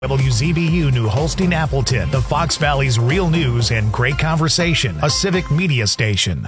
WZBU New Holstein Appleton, the Fox Valley's real news and great conversation, a civic media station.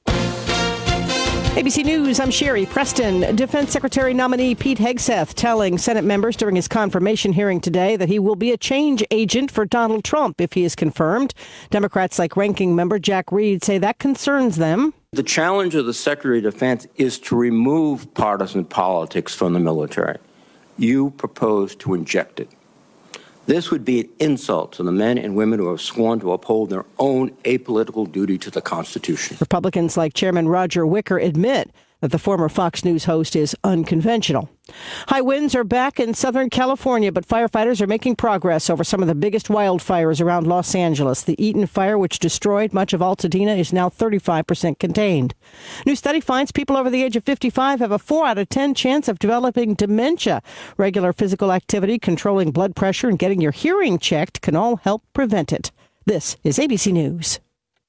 ABC News, I'm Sherry Preston. Defense Secretary nominee Pete Hegseth telling Senate members during his confirmation hearing today that he will be a change agent for Donald Trump if he is confirmed. Democrats like Ranking Member Jack Reed say that concerns them. The challenge of the Secretary of Defense is to remove partisan politics from the military. You propose to inject it. This would be an insult to the men and women who have sworn to uphold their own apolitical duty to the Constitution. Republicans like Chairman Roger Wicker admit that the former Fox News host is unconventional. High winds are back in Southern California, but firefighters are making progress over some of the biggest wildfires around Los Angeles. The Eaton fire, which destroyed much of Altadena, is now 35% contained. New study finds people over the age of 55 have a 4 out of 10 chance of developing dementia. Regular physical activity, controlling blood pressure, and getting your hearing checked can all help prevent it. This is ABC News.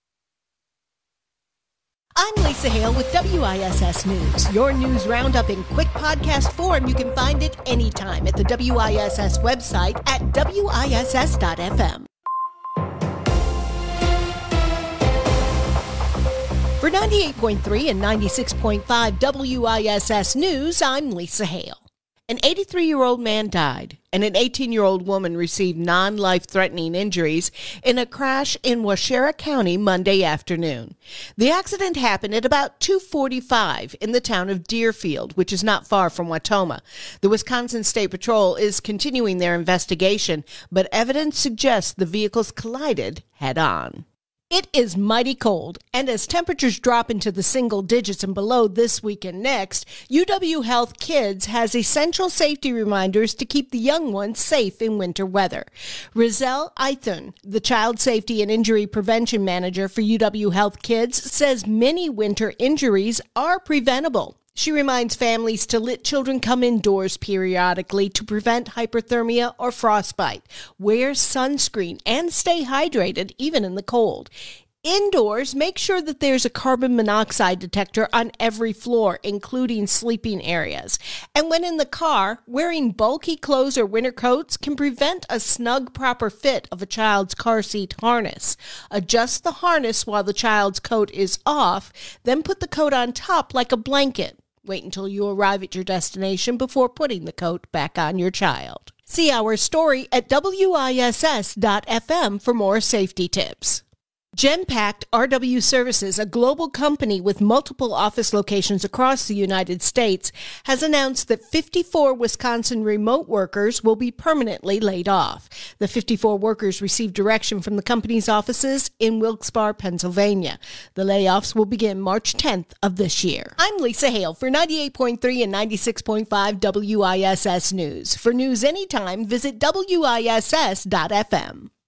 I'm Lisa Hale with WISS News. Your news roundup in quick podcast form. You can find it anytime at the WISS website at WISS.FM. For 98.3 and 96.5 WISS News, I'm Lisa Hale. An 83-year-old man died, and an 18-year-old woman received non-life-threatening injuries in a crash in Waushara County Monday afternoon. The accident happened at about 2:45 in the town of Deerfield, which is not far from Wautoma. The Wisconsin State Patrol is continuing their investigation, but evidence suggests the vehicles collided head-on. It is mighty cold, and as temperatures drop into the single digits and below this week and next, UW Health Kids has essential safety reminders to keep the young ones safe in winter weather. Rizelle Eithun, the Child Safety and Injury Prevention Manager for UW Health Kids, says many winter injuries are preventable. She reminds families to let children come indoors periodically to prevent hyperthermia or frostbite. Wear sunscreen and stay hydrated even in the cold. Indoors, make sure that there's a carbon monoxide detector on every floor, including sleeping areas. And when in the car, wearing bulky clothes or winter coats can prevent a snug, proper fit of a child's car seat harness. Adjust the harness while the child's coat is off, then put the coat on top like a blanket. Wait until you arrive at your destination before putting the coat back on your child. See our story at WISS.FM for more safety tips. Genpact RW Services, a global company with multiple office locations across the United States, has announced that 54 Wisconsin remote workers will be permanently laid off. The 54 workers received direction from the company's offices in Wilkes-Barre, Pennsylvania. The layoffs will begin March 10th of this year. I'm Lisa Hale for 98.3 and 96.5 WISS News. For news anytime, visit WISS.FM.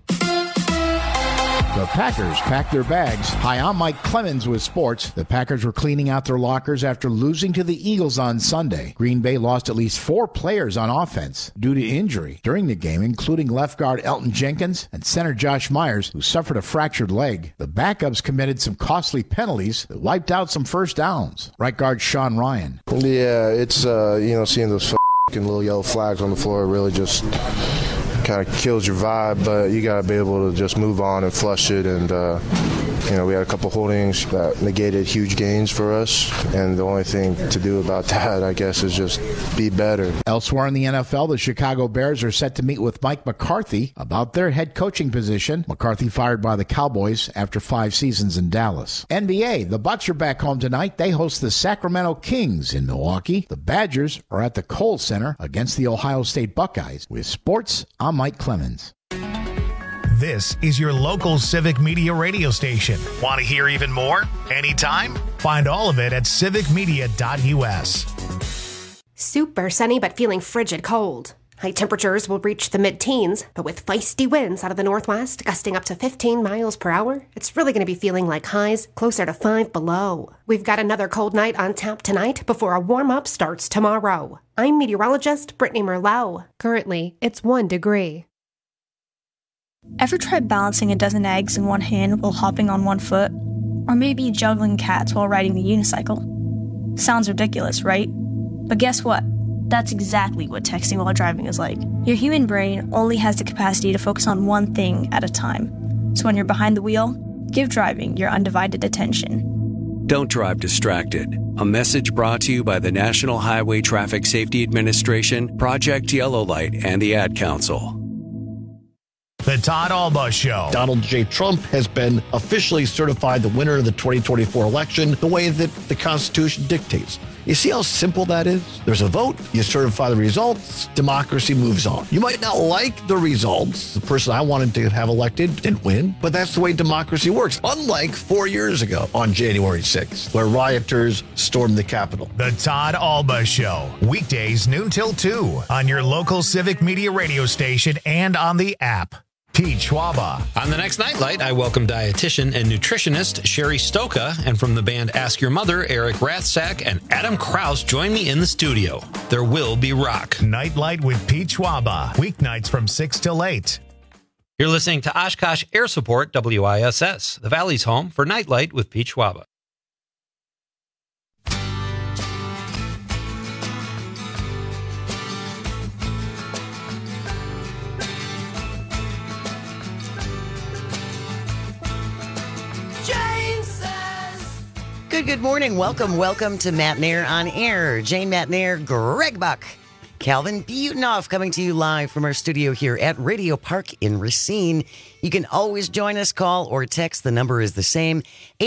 The Packers packed their bags. Hi, I'm Mike Clemens with sports. The Packers were cleaning out their lockers after losing to the Eagles on Sunday. Green Bay lost at least 4 players on offense due to injury during the game, including left guard Elton Jenkins and center Josh Myers, who suffered a fractured leg. The backups committed some costly penalties that wiped out some first downs. Right guard Sean Ryan. Yeah, it's, seeing those fucking little yellow flags on the floor really just kind of kills your vibe, but you got to be able to just move on and flush it. And, we had a couple holdings that negated huge gains for us. And the only thing to do about that, I guess, is just be better. Elsewhere in the NFL, the Chicago Bears are set to meet with Mike McCarthy about their head coaching position. McCarthy fired by the Cowboys after 5 seasons in Dallas. NBA, the Bucks are back home tonight. They host the Sacramento Kings in Milwaukee. The Badgers are at the Kohl Center against the Ohio State Buckeyes. With sports, I'm Mike Clemens. This is your local civic media radio station. Want to hear even more? Anytime? Find all of it at civicmedia.us. Super sunny but feeling frigid cold. High temperatures will reach the mid-teens, but with feisty winds out of the northwest gusting up to 15 miles per hour, it's really going to be feeling like highs closer to 5 below. We've got another cold night on tap tonight before a warm-up starts tomorrow. I'm meteorologist Brittany Merlot. Currently, it's 1 degree. Ever tried balancing a dozen eggs in one hand while hopping on one foot? Or maybe juggling cats while riding the unicycle? Sounds ridiculous, right? But guess what? That's exactly what texting while driving is like. Your human brain only has the capacity to focus on one thing at a time. So when you're behind the wheel, give driving your undivided attention. Don't drive distracted. A message brought to you by the National Highway Traffic Safety Administration, Project Yellow Light, and the Ad Council. The Todd Alba Show. Donald J. Trump has been officially certified the winner of the 2024 election the way that the Constitution dictates. You see how simple that is? There's a vote, you certify the results, democracy moves on. You might not like the results. The person I wanted to have elected didn't win, but that's the way democracy works. Unlike 4 years ago on January 6th, where rioters stormed the Capitol. The Todd Alba Show. Weekdays noon till 2 on your local Civic Media radio station and on the app. Pete Schwaba. On the next Nightlight, I welcome dietitian and nutritionist Sherry Stoka, and from the band Ask Your Mother, Eric Rathsack and Adam Krause join me in the studio. There will be rock. Nightlight with Pete Schwaba. Weeknights from 6 till 8. You're listening to Oshkosh Air Support, WISS, the Valley's home for Nightlight with Pete Schwaba. Good morning. Welcome to Matt Nair on Air. Jane Matt Nair, Greg Buck, Calvin Butonoff coming to you live from our studio here at Radio Park in Racine. You can always join us, call or text. The number is the same,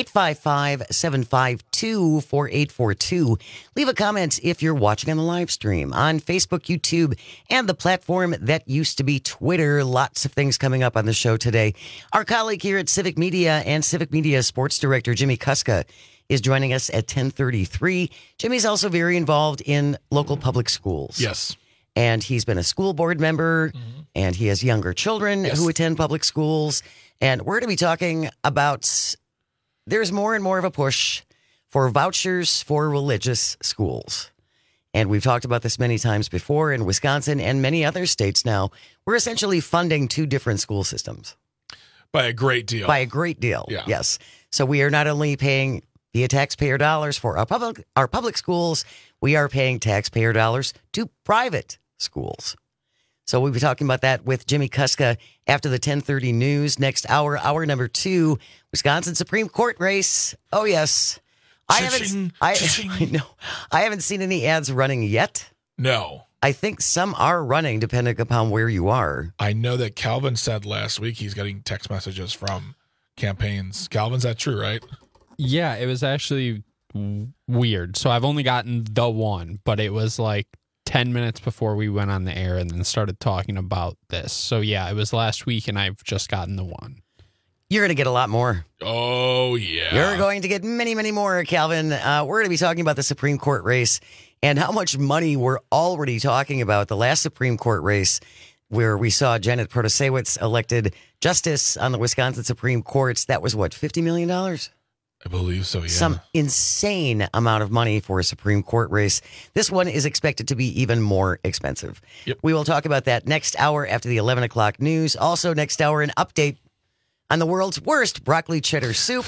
855-752-4842. Leave a comment if you're watching on the live stream on Facebook, YouTube, and the platform that used to be Twitter. Lots of things coming up on the show today. Our colleague here at Civic Media and Civic Media Sports Director Jimmy Kuska is joining us at 10:33. Jimmy's also very involved in local public schools. Yes. And he's been a school board member, and he has younger children who attend public schools. And we're going to be talking about there's more and more of a push for vouchers for religious schools. And we've talked about this many times before in Wisconsin and many other states now. We're essentially funding two different school systems. By a great deal. Yeah. Yes. So we are not only paying via taxpayer dollars for our public schools, we are paying taxpayer dollars to private schools. So we'll be talking about that with Jimmy Kuska after the 10:30 news. Next hour, hour number 2, Wisconsin Supreme Court race. Oh, yes. I haven't seen any ads running yet. No. I think some are running depending upon where you are. I know that Calvin said last week he's getting text messages from campaigns. Calvin's that true, right? Yeah, it was actually weird. So I've only gotten the one, but it was like 10 minutes before we went on the air and then started talking about this. So yeah, it was last week and I've just gotten the one. You're going to get a lot more. Oh, yeah. You're going to get many, many more, Calvin. We're going to be talking about the Supreme Court race and how much money we're already talking about. The last Supreme Court race where we saw Janet Protasiewicz elected justice on the Wisconsin Supreme Court. That was what, $50 million? I believe so, yeah. Some insane amount of money for a Supreme Court race. This one is expected to be even more expensive. Yep. We will talk about that next hour after the 11 o'clock news. Also, next hour, an update on the world's worst broccoli cheddar soup.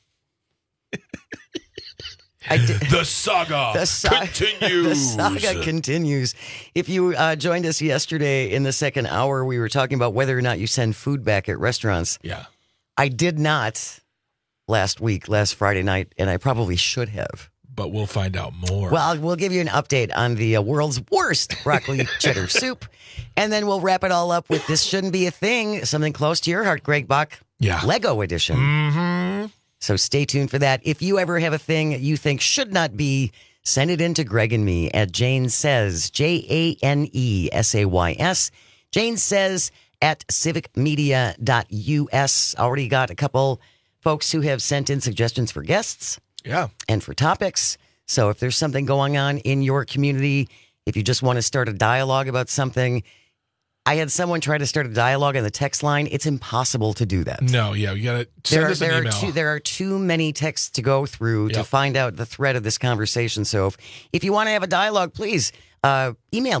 The saga continues. The saga continues. If you joined us yesterday in the second hour, we were talking about whether or not you send food back at restaurants. Yeah. I did not last Friday night, and I probably should have. But we'll find out more. Well, we'll give you an update on the world's worst broccoli cheddar soup, and then we'll wrap it all up with This Shouldn't Be a Thing, something close to your heart, Greg Buck. Yeah. Lego edition. Mm-hmm. So stay tuned for that. If you ever have a thing you think should not be, send it in to Greg and me at Jane Says, JANESAYS. Jane Says at civicmedia.us. Already got a couple folks who have sent in suggestions for guests. Yeah. And for topics. So if there's something going on in your community, if you just want to start a dialogue about something, I had someone try to start a dialogue on the text line. It's impossible to do that. No, yeah, you got to send us an email. There are too many texts to go through to find out the thread of this conversation. So if you want to have a dialogue, please email me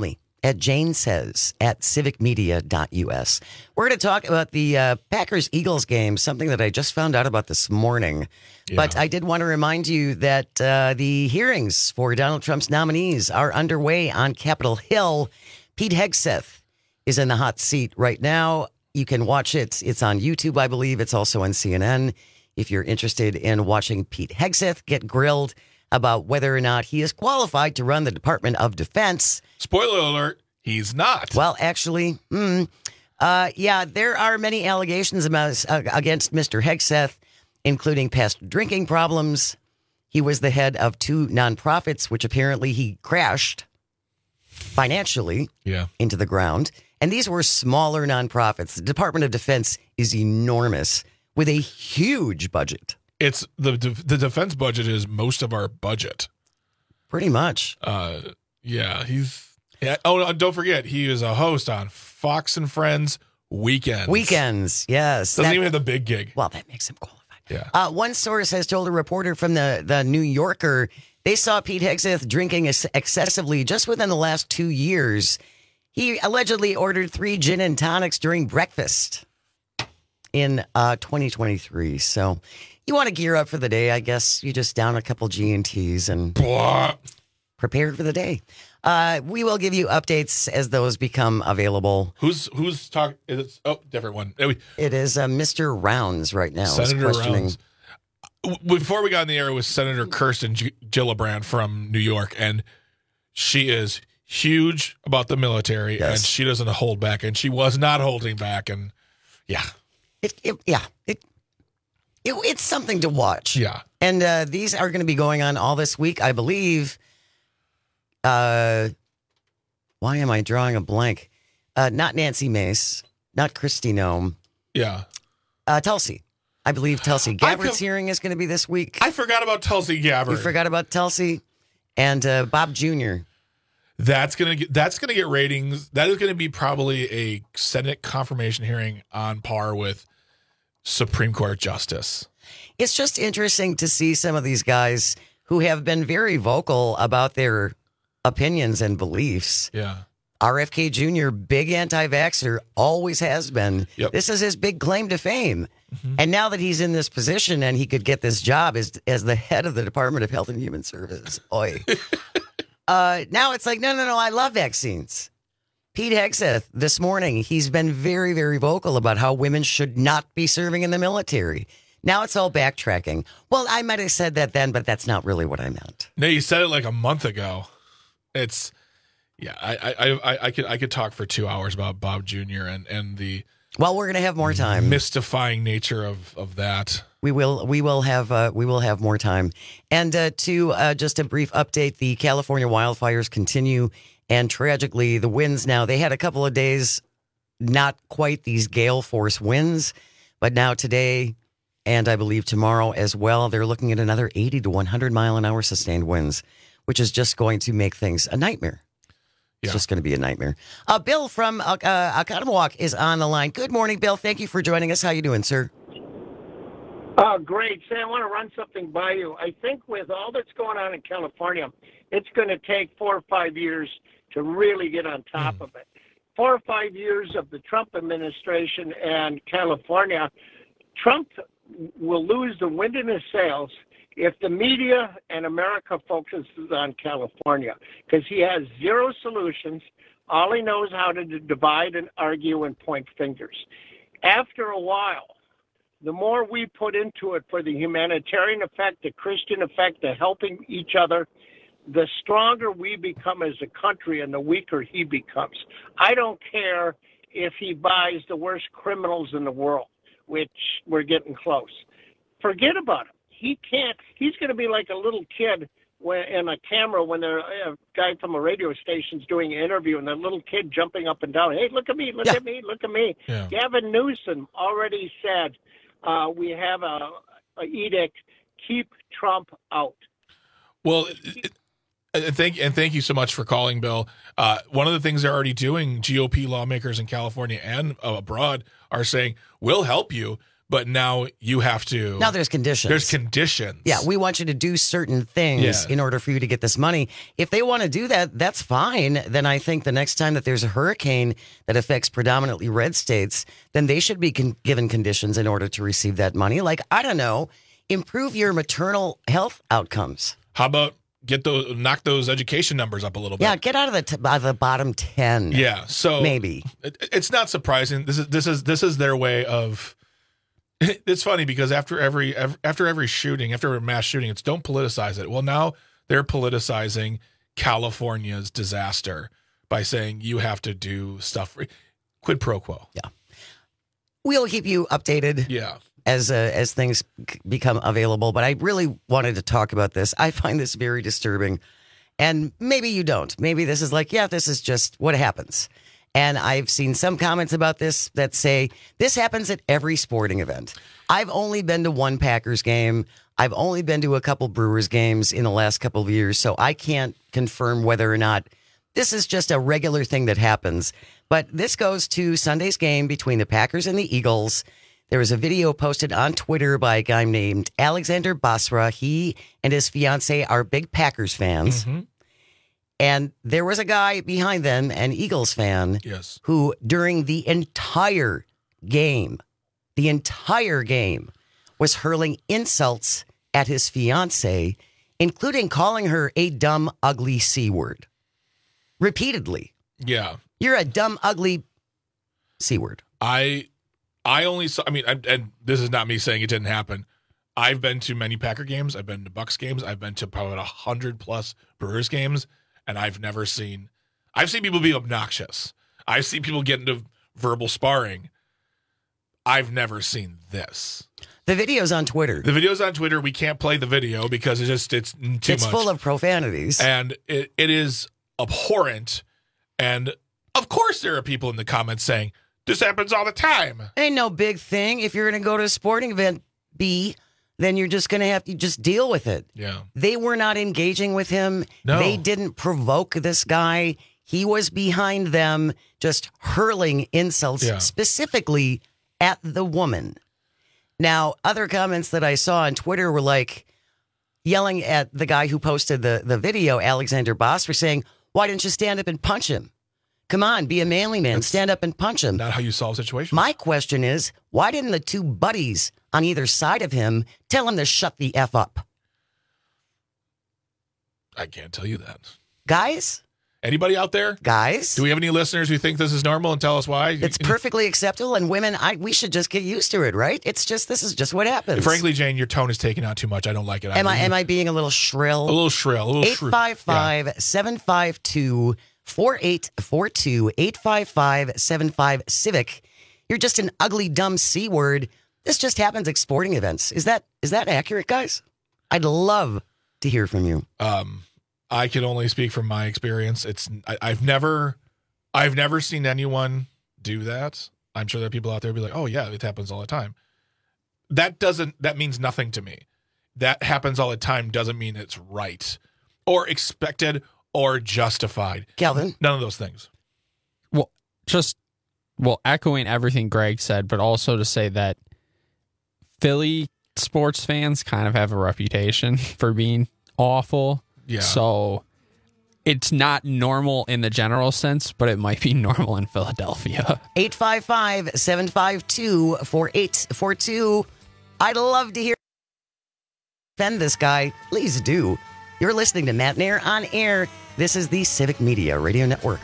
at janesays@civicmedia.us. We're going to talk about the Packers-Eagles game, something that I just found out about this morning. Yeah. But I did want to remind you that the hearings for Donald Trump's nominees are underway on Capitol Hill. Pete Hegseth is in the hot seat right now. You can watch it. It's on YouTube, I believe. It's also on CNN. If you're interested in watching Pete Hegseth get grilled about whether or not he is qualified to run the Department of Defense. Spoiler alert, he's not. Well, actually, there are many allegations against Mr. Hegseth, including past drinking problems. He was the head of 2 nonprofits, which apparently he crashed financially into the ground. And these were smaller nonprofits. The Department of Defense is enormous with a huge budget. It's the defense budget is most of our budget. Pretty much. He's don't forget, he is a host on Fox and Friends Weekends. Weekends, yes. Doesn't even have the big gig. Well, that makes him qualified. Yeah. One source has told a reporter from the New Yorker they saw Pete Hegseth drinking excessively just within the last 2 years. He allegedly ordered 3 gin and tonics during breakfast in 2023. So you want to gear up for the day, I guess. You just down a couple G&Ts and prepare for the day. We will give you updates as those become available. Who's talking? Different one. It is Mr. Rounds right now. Senator Rounds. Before we got in the air, it was Senator Kirsten Gillibrand from New York, and she is huge about the military, and she doesn't hold back, and she was not holding back, and it's something to watch. Yeah. And these are going to be going on all this week, I believe. Why am I drawing a blank? Not Nancy Mace, not Kristi Noem. Yeah. Tulsi. I believe Tulsi Gabbard's hearing is going to be this week. I forgot about Tulsi Gabbard. You forgot about Tulsi and Bob Jr. That's gonna get ratings. That is going to be probably a Senate confirmation hearing on par with Supreme Court justice. It's just interesting to see some of these guys who have been very vocal about their opinions and beliefs. Yeah. RFK Jr., big anti-vaxxer, always has been. Yep. This is his big claim to fame. Mm-hmm. And now that he's in this position and he could get this job as the head of the Department of Health and Human Services, now it's like, no, I love vaccines. Pete Hegseth, this morning, he's been very, very vocal about how women should not be serving in the military. Now it's all backtracking. Well, I might have said that then, but that's not really what I meant. No, you said it like a month ago. It's, I could talk for 2 hours about Bob Jr. and the... Well, we're going to have more time. Mystifying nature of that. We will have more time. And just a brief update, the California wildfires continue, and tragically, the winds now, they had a couple of days, not quite these gale force winds, but now today, and I believe tomorrow as well, they're looking at another 80 to 100 mile an hour sustained winds, which is just going to make things a nightmare. It's just going to be a nightmare. Bill from Oconomowoc is on the line. Good morning, Bill. Thank you for joining us. How you doing, sir? Great. Say, I want to run something by you. I think with all that's going on in California, it's going to take 4 or 5 years to really get on top of it. 4 or 5 years of the Trump administration and California, Trump will lose the wind in his sails if the media and America focuses on California, because he has zero solutions. All he knows how to divide and argue and point fingers. After a while, the more we put into it for the humanitarian effect, the Christian effect, the helping each other, the stronger we become as a country and the weaker he becomes. I don't care if he buys the worst criminals in the world, which we're getting close. Forget about it. He can't. He's going to be like a little kid in a camera when a guy from a radio station's doing an interview and the little kid jumping up and down. Hey, look at me, look at me, look at me. Yeah. Gavin Newsom already said we have a edict, keep Trump out. Well, thank you so much for calling, Bill. One of the things they're already doing, GOP lawmakers in California and abroad are saying, we'll help you, but now you have to. Now there's conditions. There's conditions. Yeah, we want you to do certain things in order for you to get this money. If they want to do that, that's fine. Then I think the next time that there's a hurricane that affects predominantly red states, then they should be given conditions in order to receive that money. Like, I don't know, improve your maternal health outcomes. How about knock those education numbers up a little bit? Yeah, get out of the bottom 10. Yeah, so maybe it's not surprising. This is their way of. It's funny because after every shooting, after a mass shooting, it's don't politicize it. Well, now they're politicizing California's disaster by saying you have to do stuff. Quid pro quo. Yeah, we'll keep you updated. Yeah. As things become available. But I really wanted to talk about this. I find this very disturbing. And maybe you don't. Maybe this is like, yeah, this is just what happens. And I've seen some comments about this that say, this happens at every sporting event. I've only been to one Packers game. I've only been to a couple Brewers games in the last couple of years. So I can't confirm whether or not this is just a regular thing that happens. But this goes to Sunday's game between the Packers and the Eagles. There was a video posted on Twitter by a guy named Alexander Basra. He and his fiance are big Packers fans. Mm-hmm. And there was a guy behind them, an Eagles fan, who during the entire game, was hurling insults at his fiance, including calling her a dumb, ugly C word. Repeatedly. Yeah. You're a dumb, ugly C word. I only saw, and this is not me saying it didn't happen. I've been to many Packer games. I've been to Bucs games. I've been to probably 100+ Brewers games, and I've seen people be obnoxious. I've seen people get into verbal sparring. I've never seen this. The video's on Twitter. We can't play the video because it's too much. It's full of profanities. And it is abhorrent. And of course there are people in the comments saying, this happens all the time. Ain't no big thing. If you're going to go to a sporting event, then you're just going to have to just deal with it. Yeah. They were not engaging with him. No. They didn't provoke this guy. He was behind them just hurling insults specifically at the woman. Now, other comments that I saw on Twitter were like yelling at the guy who posted the video, Alexander Boss, for saying, why didn't you stand up and punch him? Come on, be a manly man. Stand up and punch him. Not how you solve situations. My question is, why didn't the two buddies on either side of him tell him to shut the F up? I can't tell you that. Guys? Anybody out there? Guys? Do we have any listeners who think this is normal and tell us why? It's perfectly acceptable, and women, we should just get used to it, right? This is just what happens. Frankly, Jane, your tone is taken out too much. I don't like it. Am I being a little shrill? A little shrill. 855-752-4842, 855-75-CIVIC. You're just an ugly, dumb C word. This just happens at sporting events. Is that accurate, guys? I'd love to hear from you. I can only speak from my experience. I've never seen anyone do that. I'm sure there are people out there who be like, oh yeah, it happens all the time. That means nothing to me. That happens all the time doesn't mean it's right or expected or justified. Calvin? None of those things. Well, echoing everything Greg said, but also to say that Philly sports fans kind of have a reputation for being awful. Yeah. So it's not normal in the general sense, but it might be normal in Philadelphia. 855-752-4842. I'd love to hear defend this guy. Please do. You're listening to Matt Nair on air. This is the Civic Media Radio Network.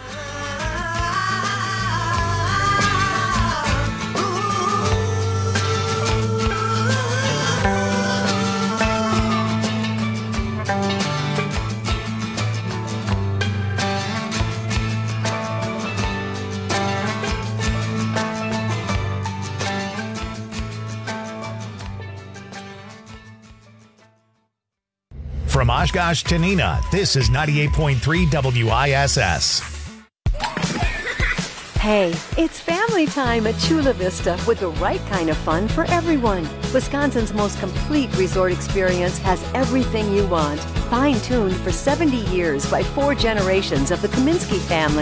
From Oshkosh to Neenah, this is 98.3 WISS. Hey, it's family time at Chula Vista with the right kind of fun for everyone. Wisconsin's most complete resort experience has everything you want. Fine-tuned for 70 years by 4 generations of the Kaminsky family.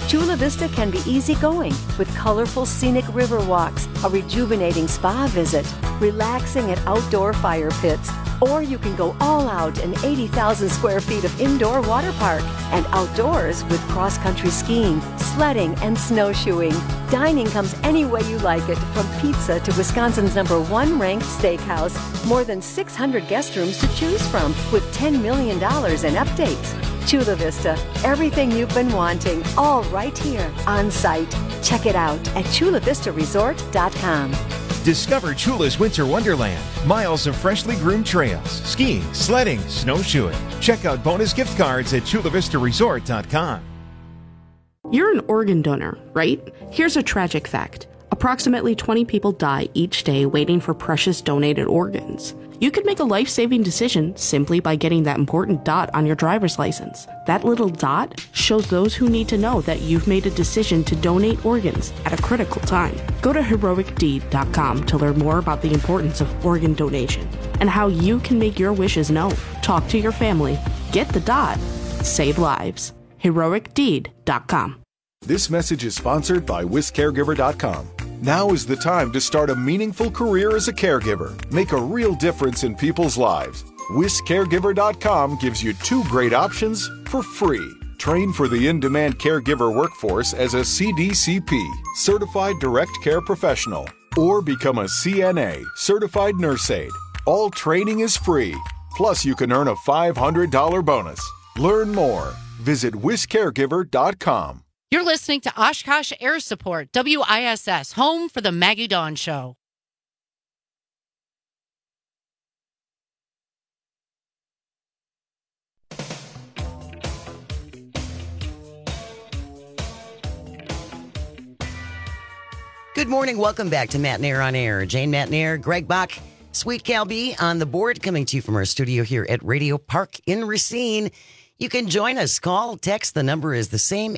Chula Vista can be easygoing with colorful scenic river walks, a rejuvenating spa visit, relaxing at outdoor fire pits, or you can go all out in 80,000 square feet of indoor water park and outdoors with cross-country skiing, sledding, and snowshoeing. Dining comes any way you like it, from pizza to Wisconsin's #1 ranked steakhouse. More than 600 guest rooms to choose from with $10 million in updates. Chula Vista, everything you've been wanting, all right here on site. Check it out at chulavistaresort.com. Discover Chula's Winter Wonderland. Miles of freshly groomed trails, skiing, sledding, snowshoeing. Check out bonus gift cards at chulavistaresort.com. You're an organ donor, right? Here's a tragic fact. Approximately 20 people die each day waiting for precious donated organs. You could make a life-saving decision simply by getting that important dot on your driver's license. That little dot shows those who need to know that you've made a decision to donate organs at a critical time. Go to heroicdeed.com to learn more about the importance of organ donation and how you can make your wishes known. Talk to your family. Get the dot. Save lives. heroicdeed.com. This message is sponsored by WisCaregiver.com. Now is the time to start a meaningful career as a caregiver. Make a real difference in people's lives. WisCaregiver.com gives you 2 great options for free. Train for the in-demand caregiver workforce as a CDCP, Certified Direct Care Professional, or become a CNA, Certified Nurse Aide. All training is free. Plus, you can earn a $500 bonus. Learn more. Visit WisCaregiver.com. You're listening to Oshkosh Air Support, WISS, home for the Maggie Dawn Show. Good morning. Welcome back to Matt Nair on Air. Jane Matt Nair, Greg Bach, Sweet Cal B on the board, coming to you from our studio here at Radio Park in Racine. You can join us. Call, text. The number is the same,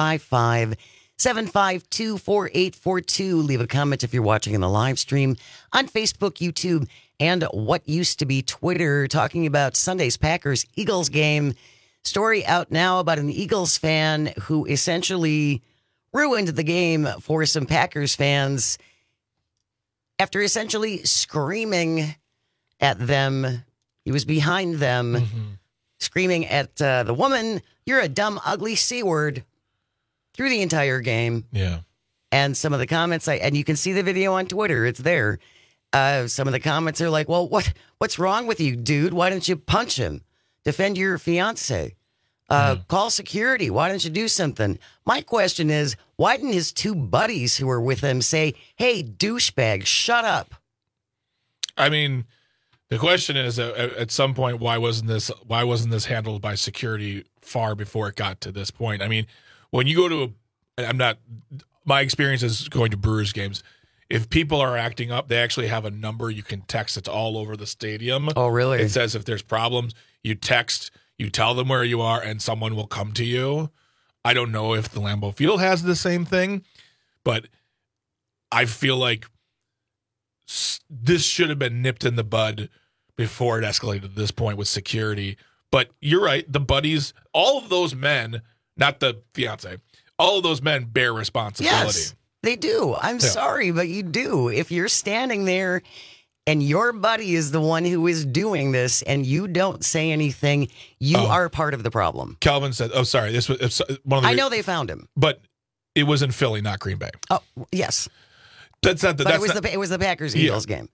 855-752-4842. Leave a comment if you're watching in the live stream on Facebook, YouTube, and what used to be Twitter, talking about Sunday's Packers-Eagles game. Story out now about an Eagles fan who essentially ruined the game for some Packers fans after essentially screaming at them. He was behind them. Screaming at the woman, "You're a dumb, ugly C-word," through the entire game. Yeah. And some of the comments, and you can see the video on Twitter, it's there. Some of the comments are like, well, what's wrong with you, dude? Why don't you punch him? Defend your fiance. Call security. Why don't you do something? My question is, why didn't his 2 buddies who were with him say, "Hey, douchebag, shut up"? I mean, the question is, at some point, why wasn't this handled by security far before it got to this point? I mean, when you go to my experience is going to Brewers games. If people are acting up, they actually have a number you can text. It's all over the stadium. Oh, really? It says if there's problems, you text, you tell them where you are, and someone will come to you. I don't know if the Lambeau Field has the same thing, but I feel like this should have been nipped in the bud before it escalated to this point with security. But you're right. The buddies, all of those men, not the fiance, all of those men bear responsibility. Yes, they do. I'm sorry, but you do. If you're standing there and your buddy is the one who is doing this and you don't say anything, you are part of the problem. Calvin said, "Oh, sorry. This was one of the." I know they found him, but it was in Philly, not Green Bay. Oh, yes. That's not the. But it was the Packers-Eagles game.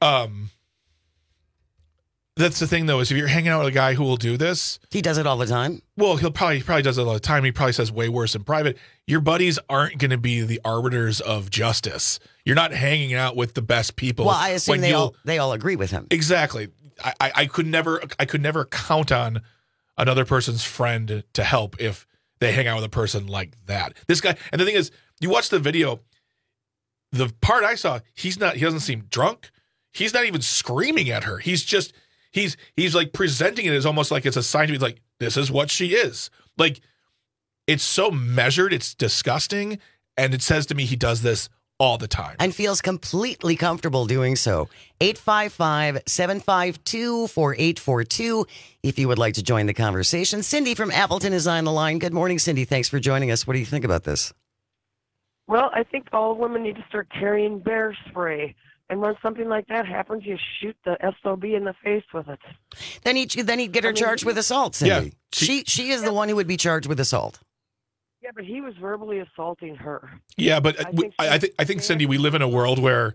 That's the thing, though, is if you're hanging out with a guy who will do this, he does it all the time. Well, he probably does it all the time. He probably says way worse in private. Your buddies aren't going to be the arbiters of justice. You're not hanging out with the best people. Well, I assume they all agree with him. Exactly. I could never count on another person's friend to help if they hang out with a person like that. This guy, and the thing is, you watch the video. The part I saw, he doesn't seem drunk. He's not even screaming at her. He's just. He's like presenting it as almost like it's a sign to be like, this is what she is. Like, it's so measured, it's disgusting, and it says to me he does this all the time. And feels completely comfortable doing so. 855-752-4842 if you would like to join the conversation. Cindy from Appleton is on the line. Good morning, Cindy. Thanks for joining us. What do you think about this? Well, I think all women need to start carrying bear spray. And when something like that happens, you shoot the SOB in the face with it. Then he'd get her charged with assault, Cindy. Yeah, she is the one who would be charged with assault. Yeah, but he was verbally assaulting her. Yeah, but I think Cindy, we live in a world where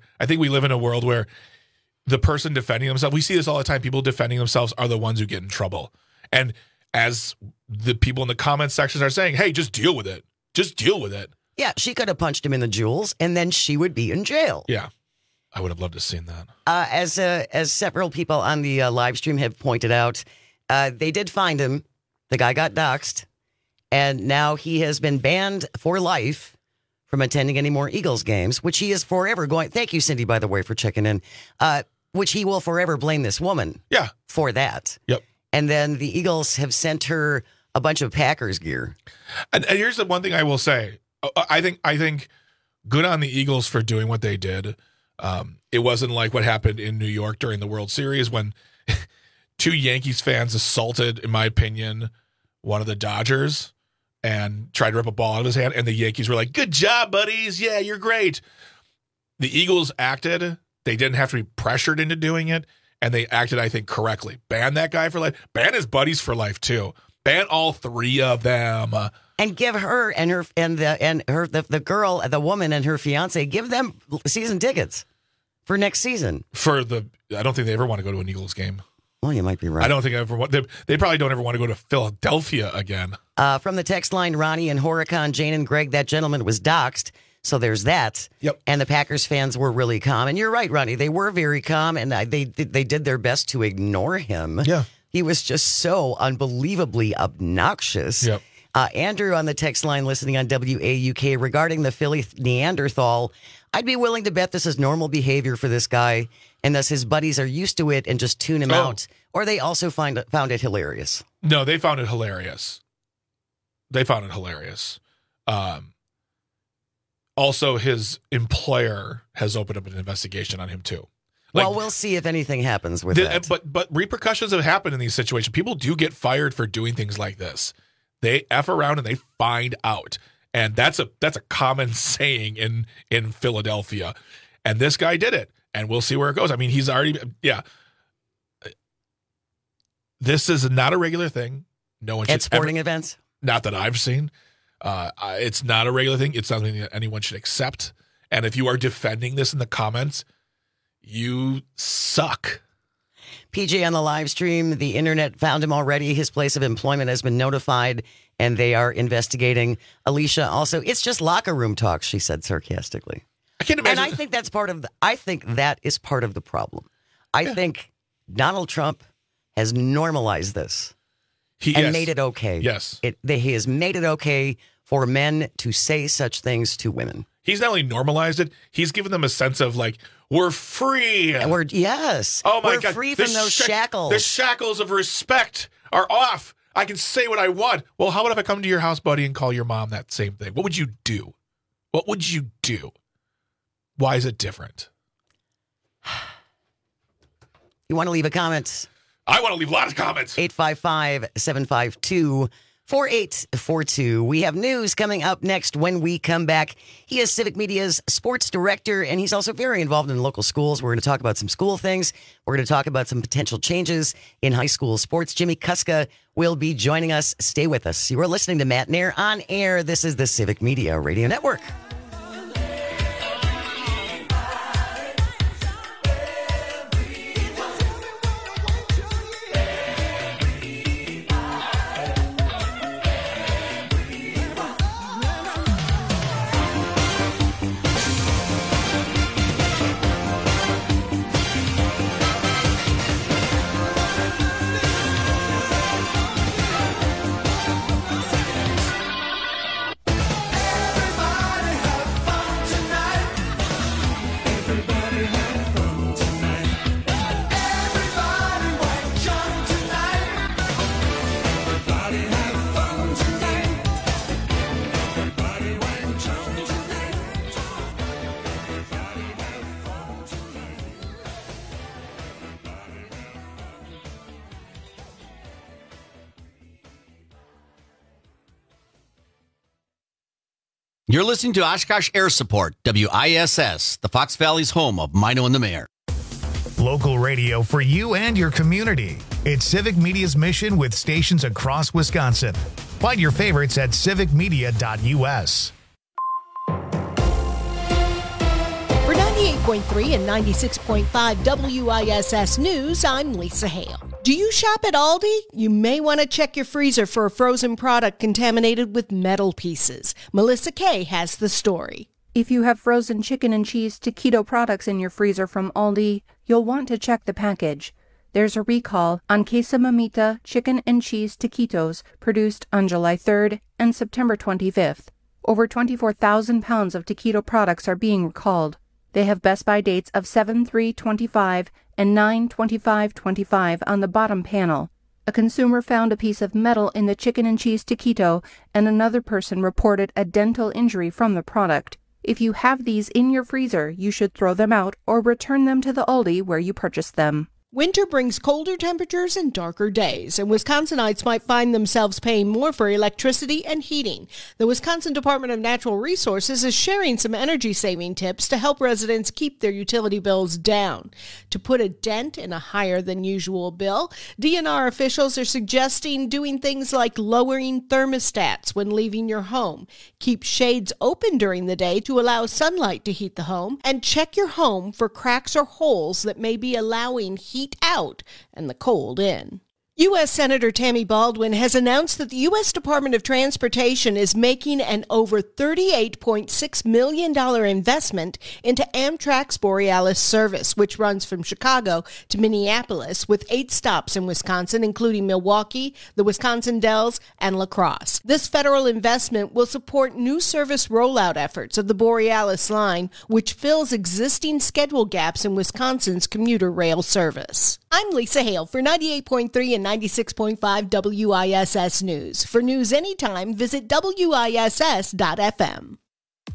the person defending themselves, we see this all the time. People defending themselves are the ones who get in trouble. And as the people in the comment sections are saying, hey, just deal with it. Just deal with it. Yeah, she could have punched him in the jewels, and then she would be in jail. Yeah. I would have loved to have seen that. As several people on the live stream have pointed out, they did find him. The guy got doxxed, and now he has been banned for life from attending any more Eagles games, which he is forever going. Thank you, Cindy, by the way, for checking in. Which he will forever blame this woman. Yeah. For that. Yep. And then the Eagles have sent her a bunch of Packers gear. And here's the one thing I will say. I think good on the Eagles for doing what they did. It wasn't like what happened in New York during the World Series when two Yankees fans assaulted, in my opinion, one of the Dodgers and tried to rip a ball out of his hand. And the Yankees were like, good job, buddies. Yeah, you're great. The Eagles acted. They didn't have to be pressured into doing it. And they acted, I think, correctly. Ban that guy for life. Ban his buddies for life, too. Ban all three of them. And give her and the girl, the woman and her fiance, give them season tickets for next season. I don't think they ever want to go to an Eagles game. Well, you might be right. I don't think they probably don't ever want to go to Philadelphia again. From the text line, Ronnie and Horicon, Jane and Greg, that gentleman was doxxed. So there's that. Yep. And the Packers fans were really calm. And you're right, Ronnie. They were very calm, and they did their best to ignore him. Yeah. He was just so unbelievably obnoxious. Yep. Andrew on the text line listening on WAUK regarding the Philly Neanderthal, I'd be willing to bet this is normal behavior for this guy, and thus his buddies are used to it and just tune him out. Or they also found it hilarious. No, they found it hilarious. Also, his employer has opened up an investigation on him, too. Well, we'll see if anything happens with that. But repercussions have happened in these situations. People do get fired for doing things like this. They F around and they find out. And that's a common saying in Philadelphia. And this guy did it. And we'll see where it goes. I mean, he's already, yeah. This is not a regular thing. No one should at sporting events? Not that I've seen. It's not a regular thing. It's not something that anyone should accept. And if you are defending this in the comments, you suck. PJ on the live stream, the internet found him already. His place of employment has been notified, and they are investigating. Alicia also, it's just locker room talk, she said sarcastically. I can't imagine. And I think that's I think that is part of the problem. I think Donald Trump has normalized this and made it okay. Yes. He has made it okay for men to say such things to women. He's not only normalized it, he's given them a sense of like, we're free. Yes. Oh my we're God. Free from those shackles. The shackles of respect are off. I can say what I want. Well, how about if I come to your house, buddy, and call your mom that same thing? What would you do? What would you do? Why is it different? You want to leave a comment? I want to leave a lot of comments. 855-752-4842. We have news coming up next when we come back. He is Civic Media's sports director, and he's also very involved in local schools. We're going to talk about some school things. We're going to talk about some potential changes in high school sports. Jimmy Kuska will be joining us. Stay with us. You are listening to Matt Nair on air. This is the Civic Media Radio Network. You're listening to Oshkosh Air Support, WISS, the Fox Valley's home of Mino and the Mayor. Local radio for you and your community. It's Civic Media's mission with stations across Wisconsin. Find your favorites at civicmedia.us. For 98.3 and 96.5 WISS News, I'm Lisa Hale. Do you shop at Aldi? You may want to check your freezer for a frozen product contaminated with metal pieces. Melissa Kay has the story. If you have frozen chicken and cheese taquito products in your freezer from Aldi, you'll want to check the package. There's a recall on Queso Mamita chicken and cheese taquitos produced on July 3rd and September 25th. Over 24,000 pounds of taquito products are being recalled. They have Best By dates of 7/3/25 and 9/25/25 on the bottom panel. A consumer found a piece of metal in the chicken and cheese taquito, and another person reported a dental injury from the product. If you have these in your freezer, you should throw them out or return them to the Aldi where you purchased them. Winter brings colder temperatures and darker days, and Wisconsinites might find themselves paying more for electricity and heating. The Wisconsin Department of Natural Resources is sharing some energy-saving tips to help residents keep their utility bills down. To put a dent in a higher-than-usual bill, DNR officials are suggesting doing things like lowering thermostats when leaving your home, keep shades open during the day to allow sunlight to heat the home, and check your home for cracks or holes that may be allowing heat out and the cold in. U.S. Senator Tammy Baldwin has announced that the U.S. Department of Transportation is making an over $38.6 million investment into Amtrak's Borealis service, which runs from Chicago to Minneapolis with 8 stops in Wisconsin, including Milwaukee, the Wisconsin Dells, and La Crosse. This federal investment will support new service rollout efforts of the Borealis line, which fills existing schedule gaps in Wisconsin's commuter rail service. I'm Lisa Hale for 98.3 and 96.5 WISS News. For news anytime, visit WISS.FM.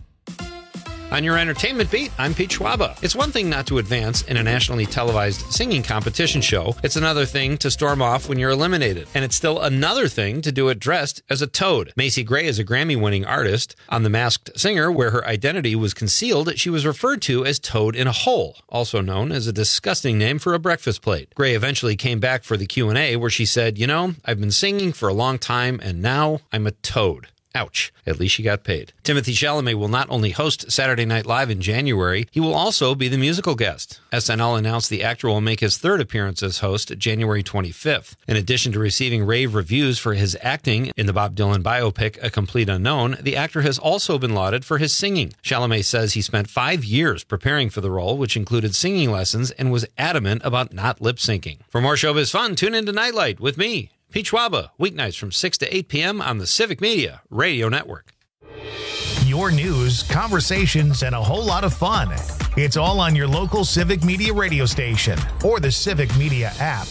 On your entertainment beat, I'm Pete Schwaba. It's one thing not to advance in a nationally televised singing competition show. It's another thing to storm off when you're eliminated. And it's still another thing to do it dressed as a toad. Macy Gray is a Grammy-winning artist. On The Masked Singer, where her identity was concealed, she was referred to as Toad in a Hole, also known as a disgusting name for a breakfast plate. Gray eventually came back for the Q&A, where she said, "You know, I've been singing for a long time, and now I'm a toad." Ouch. At least she got paid. Timothée Chalamet will not only host Saturday Night Live in January, he will also be the musical guest. SNL announced the actor will make his 3rd appearance as host January 25th. In addition to receiving rave reviews for his acting in the Bob Dylan biopic A Complete Unknown, the actor has also been lauded for his singing. Chalamet says he spent 5 years preparing for the role, which included singing lessons, and was adamant about not lip-syncing. For more showbiz fun, tune into Nightlight with me, Pete Schwaba, weeknights from 6 to 8 p.m. on the Civic Media Radio Network. Your news, conversations, and a whole lot of fun. It's all on your local Civic Media radio station or the Civic Media app.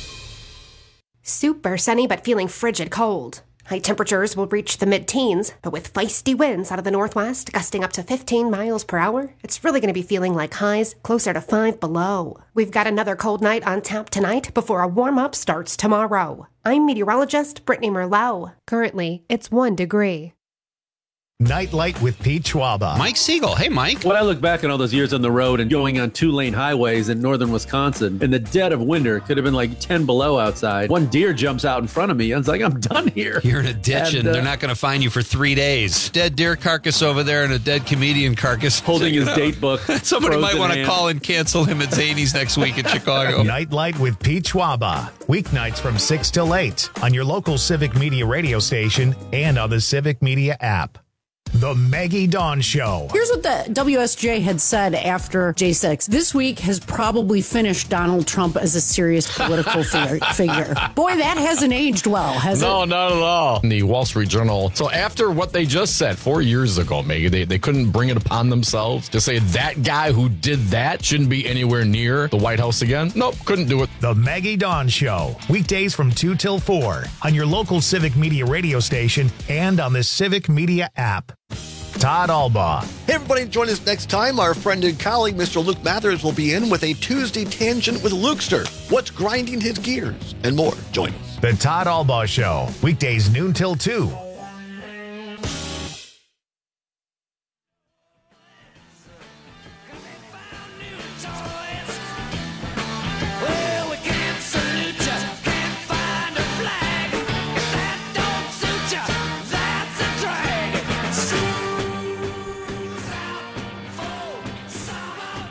Super sunny but feeling frigid cold. High temperatures will reach the mid-teens, but with feisty winds out of the northwest gusting up to 15 miles per hour, it's really going to be feeling like highs closer to 5 below. We've got another cold night on tap tonight before a warm-up starts tomorrow. I'm meteorologist Brittany Merlot. Currently, it's 1 degree. Nightlight with Pete Schwaba. Mike Siegel. Hey, Mike. When I look back on all those years on the road and going on 2-lane highways in northern Wisconsin, in the dead of winter, it could have been like 10 below outside. One deer jumps out in front of me. I was like, I'm done here. You're in a ditch and they're not going to find you for 3 days. Dead deer carcass over there and a dead comedian carcass. Holding his date book. Somebody might want to call and cancel him at Zany's next week in Chicago. Nightlight with Pete Schwaba. Weeknights from 6 till 8 on your local Civic Media radio station and on the Civic Media app. The Maggie Dawn Show. Here's what the WSJ had said after J6. This week has probably finished Donald Trump as a serious political figure. Boy, that hasn't aged well, has it? No, not at all. In the Wall Street Journal. So after what they just said 4 years ago, Maggie, they couldn't bring it upon themselves to say that guy who did that shouldn't be anywhere near the White House again. Nope, couldn't do it. The Maggie Dawn Show. Weekdays from 2 till 4 on your local Civic Media radio station and on the Civic Media app. Todd Albaugh. Hey, everybody, join us next time. Our friend and colleague, Mr. Luke Mathers, will be in with a Tuesday Tangent with Lukester. What's grinding his gears? And more. Join us. The Todd Albaugh Show. Weekdays noon till 2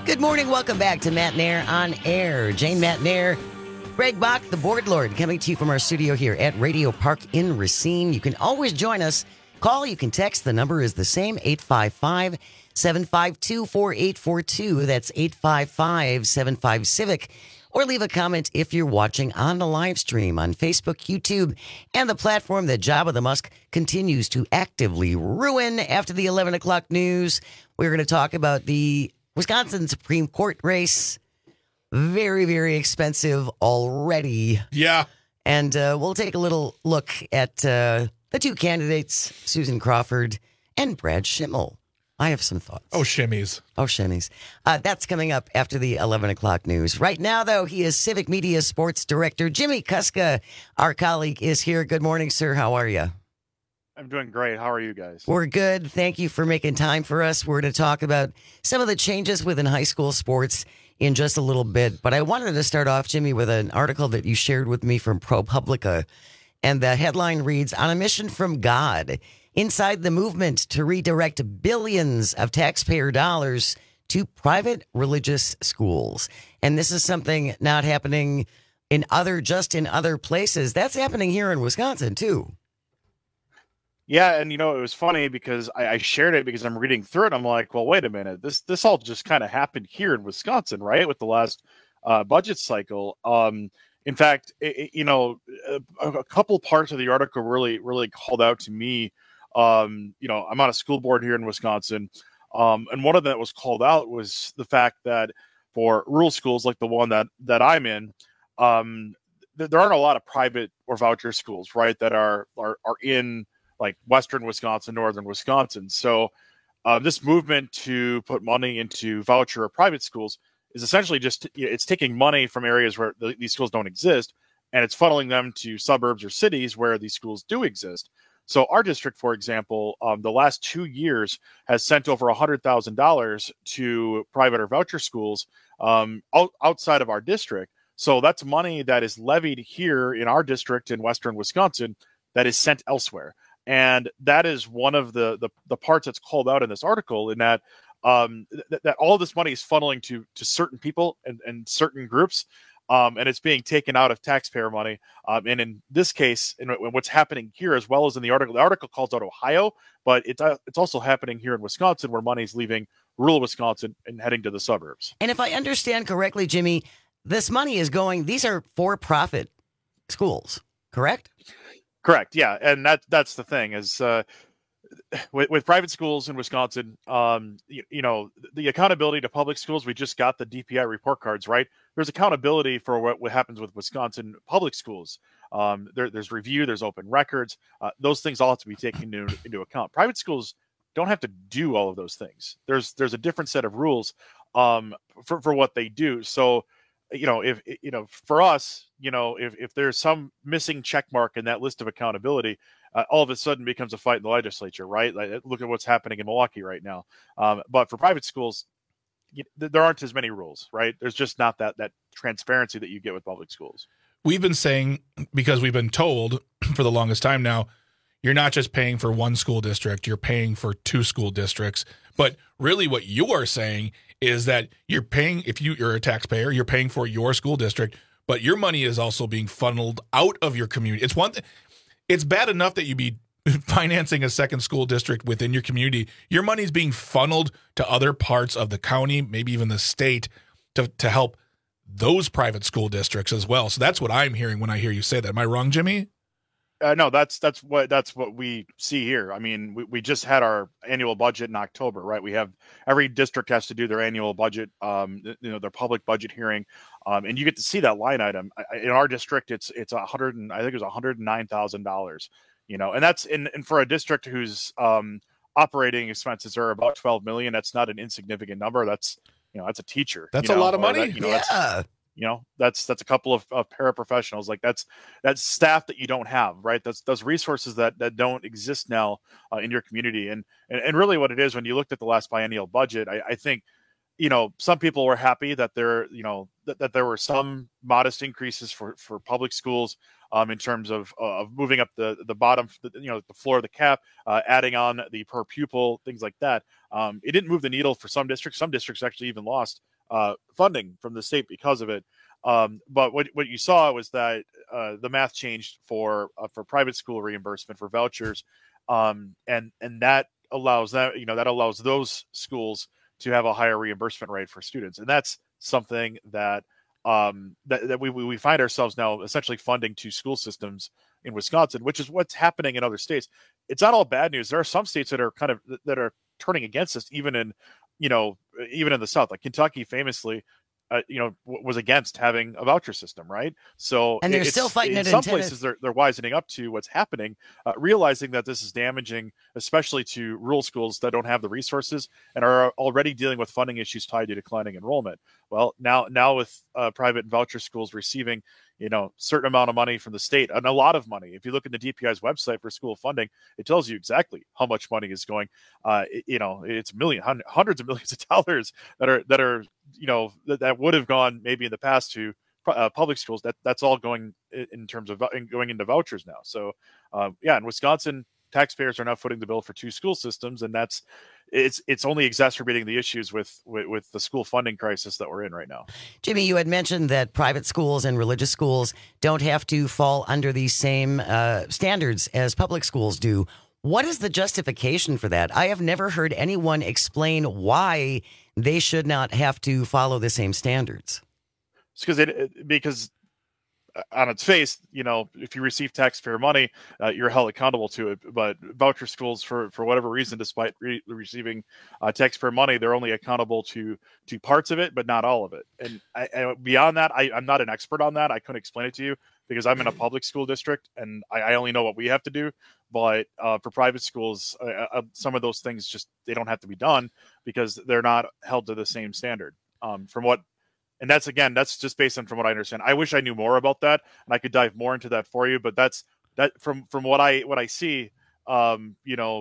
Good morning. Welcome back to Matt Nair on Air. Jane Matt Nair, Greg Bach, the board lord, coming to you from our studio here at Radio Park in Racine. You can always join us. Call, you can text. The number is the same, 855-752-4842. That's 855-75-CIVIC. Or leave a comment if you're watching on the live stream on Facebook, YouTube, and the platform that Jabba the Musk continues to actively ruin. After the 11 o'clock news, we're going to talk about the Wisconsin Supreme Court race. Very, very expensive already. Yeah. And we'll take a little look at the two candidates, Susan Crawford and Brad Schimmel. I have some thoughts. Oh, shimmies. That's coming up after the 11 o'clock news. Right now, though, he is Civic Media Sports Director. Jimmy Kuska, our colleague, is here. Good morning, sir. How are you? I'm doing great. How are you guys? We're good. Thank you for making time for us. We're going to talk about some of the changes within high school sports in just a little bit. But I wanted to start off, Jimmy, with an article that you shared with me from ProPublica. And the headline reads, "On a mission from God, inside the movement to redirect billions of taxpayer dollars to private religious schools." And this is something not happening in other places. That's happening here in Wisconsin, too. Yeah, and it was funny because I shared it because I'm reading through it. I'm like, well, wait a minute. This all just kind of happened here in Wisconsin, right? With the last budget cycle. In fact, a couple parts of the article really called out to me. I'm on a school board here in Wisconsin, and one of them that was called out was the fact that for rural schools like the one that I'm in, there aren't a lot of private or voucher schools, right, that are in like Western Wisconsin, Northern Wisconsin. So this movement to put money into voucher or private schools is essentially just, it's taking money from areas where these schools don't exist, and it's funneling them to suburbs or cities where these schools do exist. So our district, for example, the last 2 years has sent over $100,000 to private or voucher schools outside of our district. So that's money that is levied here in our district in Western Wisconsin that is sent elsewhere. And that is one of the parts that's called out in this article, in that that all this money is funneling to certain people and certain groups, and it's being taken out of taxpayer money. And in this case, in what's happening here, as well as in the article calls out Ohio, but it's also happening here in Wisconsin, where money is leaving rural Wisconsin and heading to the suburbs. And if I understand correctly, Jimmy, this money is these are for-profit schools, correct? Correct. Yeah. And that's the thing is, with private schools in Wisconsin, the accountability to public schools, we just got the DPI report cards, right? There's accountability for what happens with Wisconsin public schools. There's review, there's open records. Those things all have to be taken into account. Private schools don't have to do all of those things. There's a different set of rules for what they do. So, if for us, if there's some missing check mark in that list of accountability, all of a sudden becomes a fight in the legislature, right? Like, look at what's happening in Milwaukee right now. But for private schools, there aren't as many rules, right? There's just not that transparency that you get with public schools. We've been saying, because we've been told for the longest time now, you're not just paying for one school district, you're paying for two school districts. But really what you are saying is that you're paying, if you're a taxpayer, you're paying for your school district, but your money is also being funneled out of your community. It's one thing. It's bad enough that you be financing a second school district within your community. Your money is being funneled to other parts of the county, maybe even the state, to help those private school districts as well. So that's what I'm hearing when I hear you say that. Am I wrong, Jimmy? No, that's what we see here. I mean, we just had our annual budget in October, right? We have, every district has to do their annual budget, their public budget hearing, and you get to see that line item. In our district, it's $109,000, and that's and for a district whose operating expenses are about $12 million. That's not an insignificant number. That's a teacher. That's a lot of money. That's a couple of paraprofessionals. Like that's staff that you don't have, right? That's those resources that don't exist now in your community. And really what it is, when you looked at the last biennial budget, I think, some people were happy that there were some modest increases for public schools in terms of moving up the bottom, the floor of the cap, adding on the per pupil, things like that. It didn't move the needle for some districts. Some districts actually even lost funding from the state because of it. But what you saw was that the math changed for private school reimbursement for vouchers, and that allows those schools to have a higher reimbursement rate for students, and that's something that we find ourselves now essentially funding two school systems in Wisconsin, which is what's happening in other states. It's not all bad news. There are some states that are turning against us, even in the South, like Kentucky famously was against having a voucher system, right? So, and they're still fighting it. In some places, they're wisening up to what's happening, realizing that this is damaging, especially to rural schools that don't have the resources and are already dealing with funding issues tied to declining enrollment. Well, now with private voucher schools receiving, certain amount of money from the state, and a lot of money. If you look at the DPI's website for school funding, it tells you exactly how much money is going. It's hundreds of millions of dollars that would have gone maybe in the past to public schools. That's all going in terms of going into vouchers now. So in Wisconsin, taxpayers are now footing the bill for two school systems, and it's only exacerbating the issues with the school funding crisis that we're in right now. Jimmy, you had mentioned that private schools and religious schools don't have to fall under the same standards as public schools do. What is the justification for that? I have never heard anyone explain why they should not have to follow the same standards. It's because on its face, if you receive taxpayer money, you're held accountable to it. But voucher schools, for whatever reason, despite receiving taxpayer money, they're only accountable to parts of it, but not all of it. And beyond that, I'm not an expert on that. I couldn't explain it to you because I'm in a public school district and I only know what we have to do. But for private schools, some of those things they don't have to be done because they're not held to the same standard. And that's just based on from what I understand. I wish I knew more about that and I could dive more into that for you. But that's from what I see, from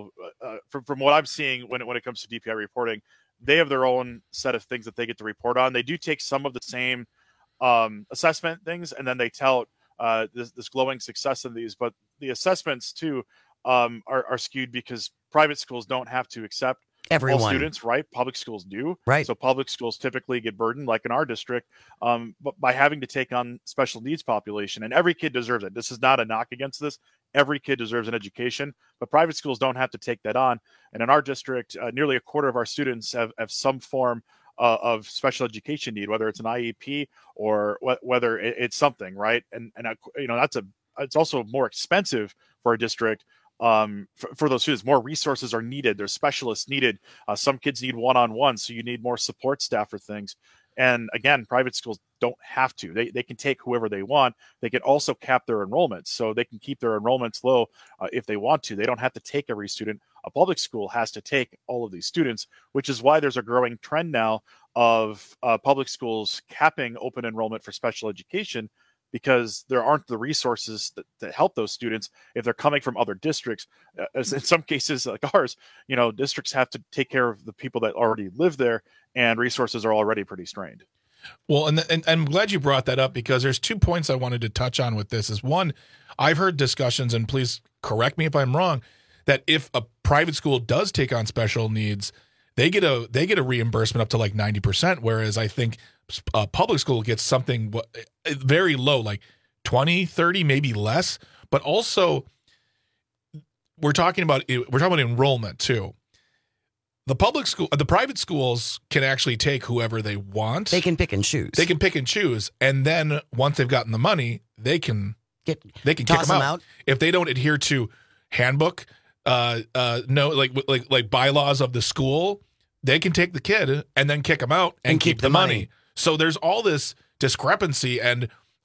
what I'm seeing when it comes to DPI reporting, they have their own set of things that they get to report on. They do take some of the same assessment things, and then they tout this glowing success in these. But the assessments too are skewed because private schools don't have to accept everyone. All students, right? Public schools do. Right. So public schools typically get burdened, like in our district, but by having to take on special needs population. And every kid deserves it. This is not a knock against this. Every kid deserves an education, but private schools don't have to take that on. And in our district, nearly a quarter of our students have some form of special education need, whether it's an IEP or whether it's something, right? And it's also more expensive for a district. For those students, more resources are needed. There's specialists needed. Some kids need one-on-one, so you need more support staff for things. And again, private schools don't have to. They can take whoever they want. They can also cap their enrollments, so they can keep their enrollments low if they want to. They don't have to take every student. A public school has to take all of these students, which is why there's a growing trend now of public schools capping open enrollment for special education, because there aren't the resources that help those students if they're coming from other districts. As in some cases like ours, districts have to take care of the people that already live there, and resources are already pretty strained. Well, and I'm glad you brought that up, because there's 2 points I wanted to touch on with this. Is one, I've heard discussions, and please correct me if I'm wrong, that if a private school does take on special needs, they get a reimbursement up to like 90%, whereas I think a public school gets something very low, like 20, 30, maybe less. But also, we're talking about enrollment too. The private schools can actually take whoever they want. They can pick and choose. And then once they've gotten the money, they can kick them out if they don't adhere to handbook, like bylaws of the school. They can take the kid and then kick them out and keep the money. So there's all this discrepancy and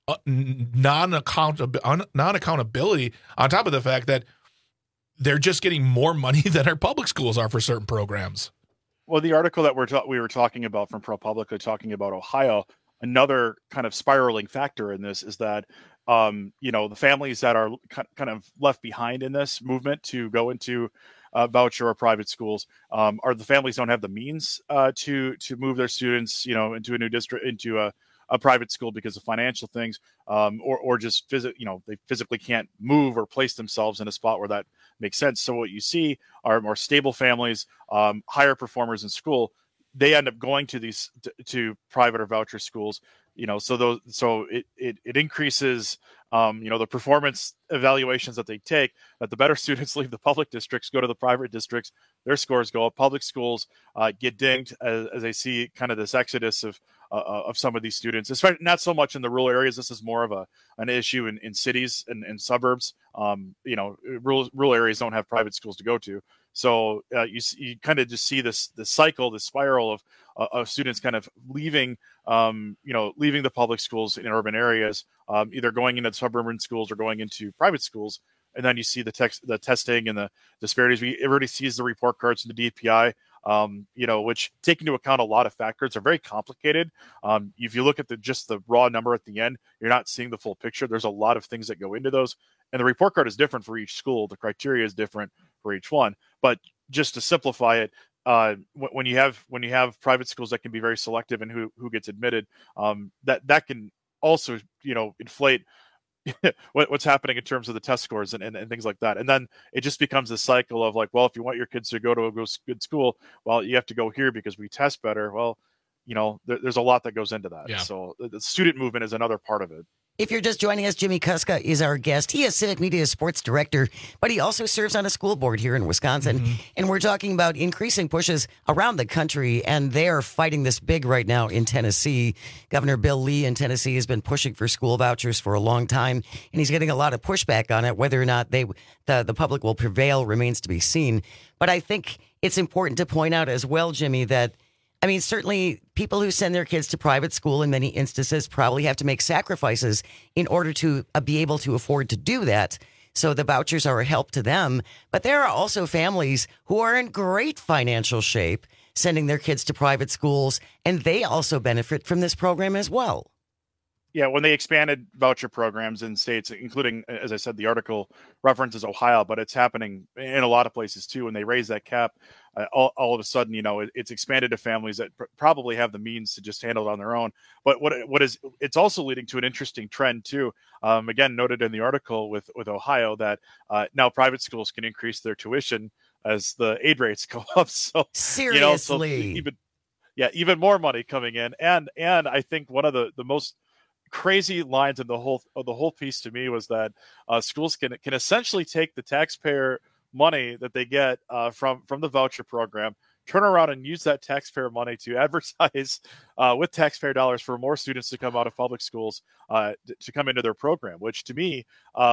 non-accountability on top of the fact that they're just getting more money than our public schools are for certain programs. Well, the article that we were talking about from ProPublica, talking about Ohio, another kind of spiraling factor in this is that the families that are kind of left behind in this movement to go into voucher or private schools are the families don't have the means to move their students, into a new district, into a private school because of financial things, or just they physically can't move or place themselves in a spot where that makes sense. So what you see are more stable families, higher performers in school. they end up going to these to private or voucher schools. So it increases the performance evaluations that they take, that the better students leave the public districts, go to the private districts, their scores go up. Public schools get dinged as they see kind of this exodus of some of these students, especially not so much in the rural areas. This is more of an issue in cities and suburbs. Rural areas don't have private schools to go to. So you kind of just see this cycle, this spiral of students kind of leaving the public schools in urban areas, either going into suburban schools or going into private schools. And then you see the testing and the disparities. Everybody sees the report cards and the DPI, which take into account a lot of factors. Are very complicated. If you look at just the raw number at the end, you're not seeing the full picture. There's a lot of things that go into those. And the report card is different for each school. The criteria is different for each one. But just to simplify it, when you have private schools that can be very selective in who gets admitted, that can also inflate what's happening in terms of the test scores and things like that. And then it just becomes this cycle of like, well, if you want your kids to go to a good school, well, you have to go here because we test better. Well, there's a lot that goes into that. Yeah. So the student movement is another part of it. If you're just joining us, Jimmy Kuska is our guest. He is Civic Media Sports Director, but he also serves on a school board here in Wisconsin. Mm-hmm. And we're talking about increasing pushes around the country, and they're fighting this big right now in Tennessee. Governor Bill Lee in Tennessee has been pushing for school vouchers for a long time, and he's getting a lot of pushback on it. Whether or not the public will prevail remains to be seen. But I think it's important to point out as well, Jimmy, that certainly people who send their kids to private school in many instances probably have to make sacrifices in order to be able to afford to do that. So the vouchers are a help to them. But there are also families who are in great financial shape sending their kids to private schools, and they also benefit from this program as well. Yeah, when they expanded voucher programs in states, including, as I said, the article references Ohio, but it's happening in a lot of places too. When they raise that cap, all of a sudden, it's expanded to families that probably have the means to just handle it on their own. But it's also leading to an interesting trend too. Again, noted in the article with Ohio that now private schools can increase their tuition as the aid rates go up. So seriously, even more money coming in, and I think one of the most crazy lines in the whole piece to me was that schools can essentially take the taxpayer money that they get from the voucher program, turn around and use that taxpayer money to advertise with taxpayer dollars for more students to come out of public schools to come into their program, which to me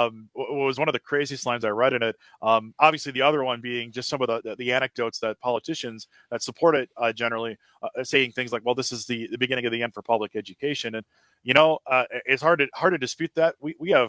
was one of the craziest lines I read in it. Obviously, the other one being just some of the anecdotes that politicians that support it generally saying things like, well, this is the beginning of the end for public education. And it's hard to dispute that. We had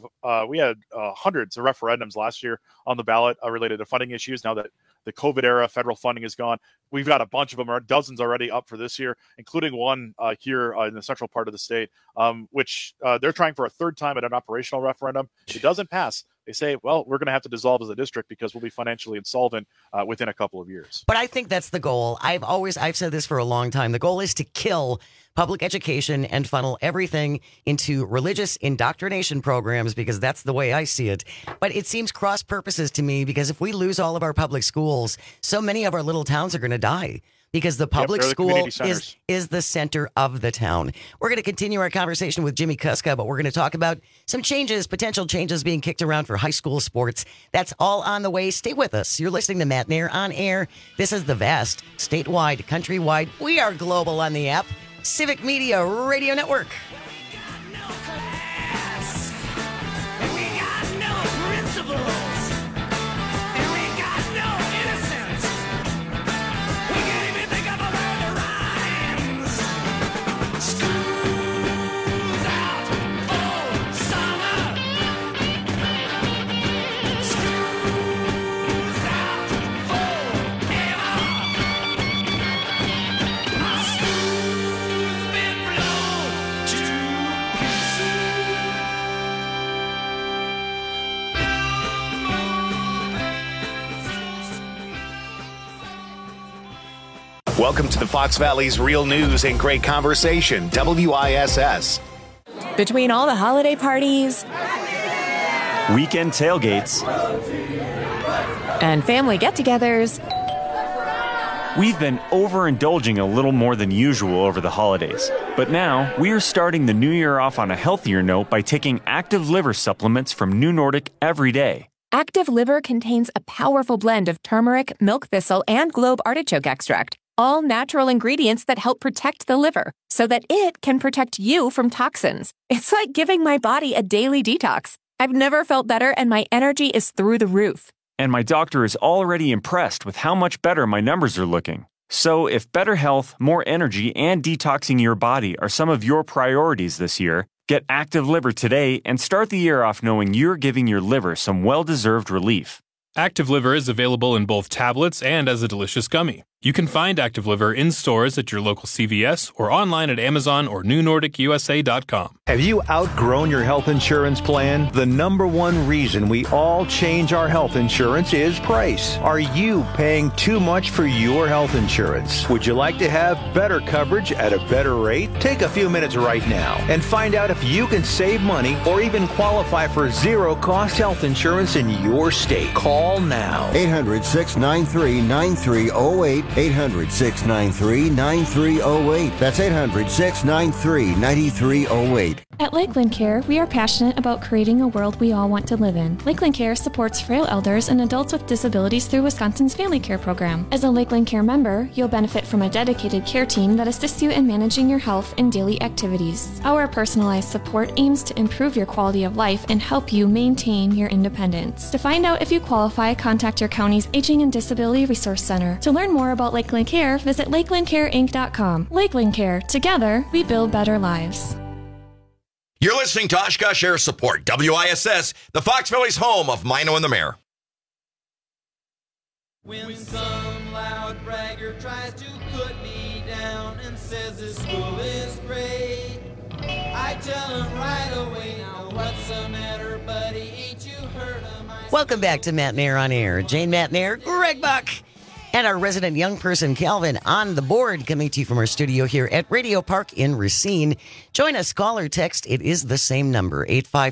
hundreds of referendums last year on the ballot related to funding issues. Now that the COVID era federal funding is gone, we've got a bunch of them, or dozens already up for this year, including one here in the central part of the state, which they're trying for a third time at an operational referendum. It doesn't pass. They say, well, we're going to have to dissolve as a district because we'll be financially insolvent within a couple of years. But I think that's the goal. I've said this for a long time. The goal is to kill public education and funnel everything into religious indoctrination programs, because that's the way I see it. But it seems cross purposes to me, because if we lose all of our public schools, so many of our little towns are going to die. Because the public school is the center of the town. We're going to continue our conversation with Jimmy Kuska, but we're going to talk about some potential changes being kicked around for high school sports. That's all on the way. Stay with us. You're listening to Matt Nair on air. This is the vast, statewide, countrywide. We are global on the app. Civic Media Radio Network. Welcome to the Fox Valley's Real News and Great Conversation, WISS. Between all the holiday parties, weekend tailgates, and family get-togethers, We've been overindulging a little more than usual over the holidays. But now, we are starting the new year off on a healthier note by taking Active Liver supplements from New Nordic every day. Active Liver contains a powerful blend of turmeric, milk thistle, and globe artichoke extract, all natural ingredients that help protect the liver so that it can protect you from toxins. It's like giving my body a daily detox. I've never felt better, and my energy is through the roof. And my doctor is already impressed with how much better my numbers are looking. So if better health, more energy, and detoxing your body are some of your priorities this year, get Active Liver today and start the year off knowing you're giving your liver some well-deserved relief. Active Liver is available in both tablets and as a delicious gummy. You can find Active Liver in stores at your local CVS or online at Amazon or NewNordicUSA.com. Have you outgrown your health insurance plan? The number one reason we all change our health insurance is price. Are you paying too much for your health insurance? Would you like to have better coverage at a better rate? Take a few minutes right now and find out if you can save money or even qualify for zero-cost health insurance in your state. Call now. 800-693-9308. 800-693-9308. That's 800-693-9308. At Lakeland Care, we are passionate about creating a world we all want to live in. Lakeland Care supports frail elders and adults with disabilities through Wisconsin's Family Care Program. As a Lakeland Care member, you'll benefit from a dedicated care team that assists you in managing your health and daily activities. Our personalized support aims to improve your quality of life and help you maintain your independence. To find out if you qualify, contact your county's Aging and Disability Resource Center. To learn more about Lakeland Care, visit lakelandcareinc.com. Lakeland Care. Together, we build better lives. You're listening to Oshkosh Air Support, WISS, the Fox Valley's home of Mino and the Mayor. When some loud bragger tries to put me down and says this school is great, I tell him right away, now what's the matter, buddy? Ain't you heard of my... Welcome back to Matt Nair on Air. Jane Matt Nair, Greg Buck, and our resident young person, Calvin, on the board, coming to you from our studio here at Radio Park in Racine. Join us, call or text. It is the same number,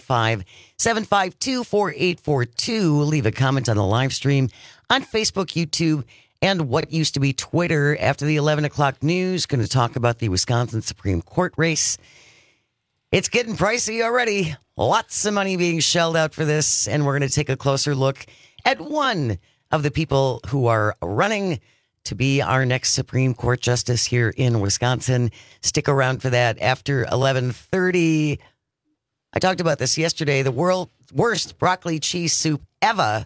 855-752-4842. Leave a comment on the live stream on Facebook, YouTube, and what used to be Twitter. After the 11 o'clock news, going to talk about the Wisconsin Supreme Court race. It's getting pricey already. Lots of money being shelled out for this, and we're going to take a closer look at one of the people who are running to be our next Supreme Court justice here in Wisconsin. Stick around for that after 11:30. I talked about this yesterday, the world's worst broccoli cheese soup ever.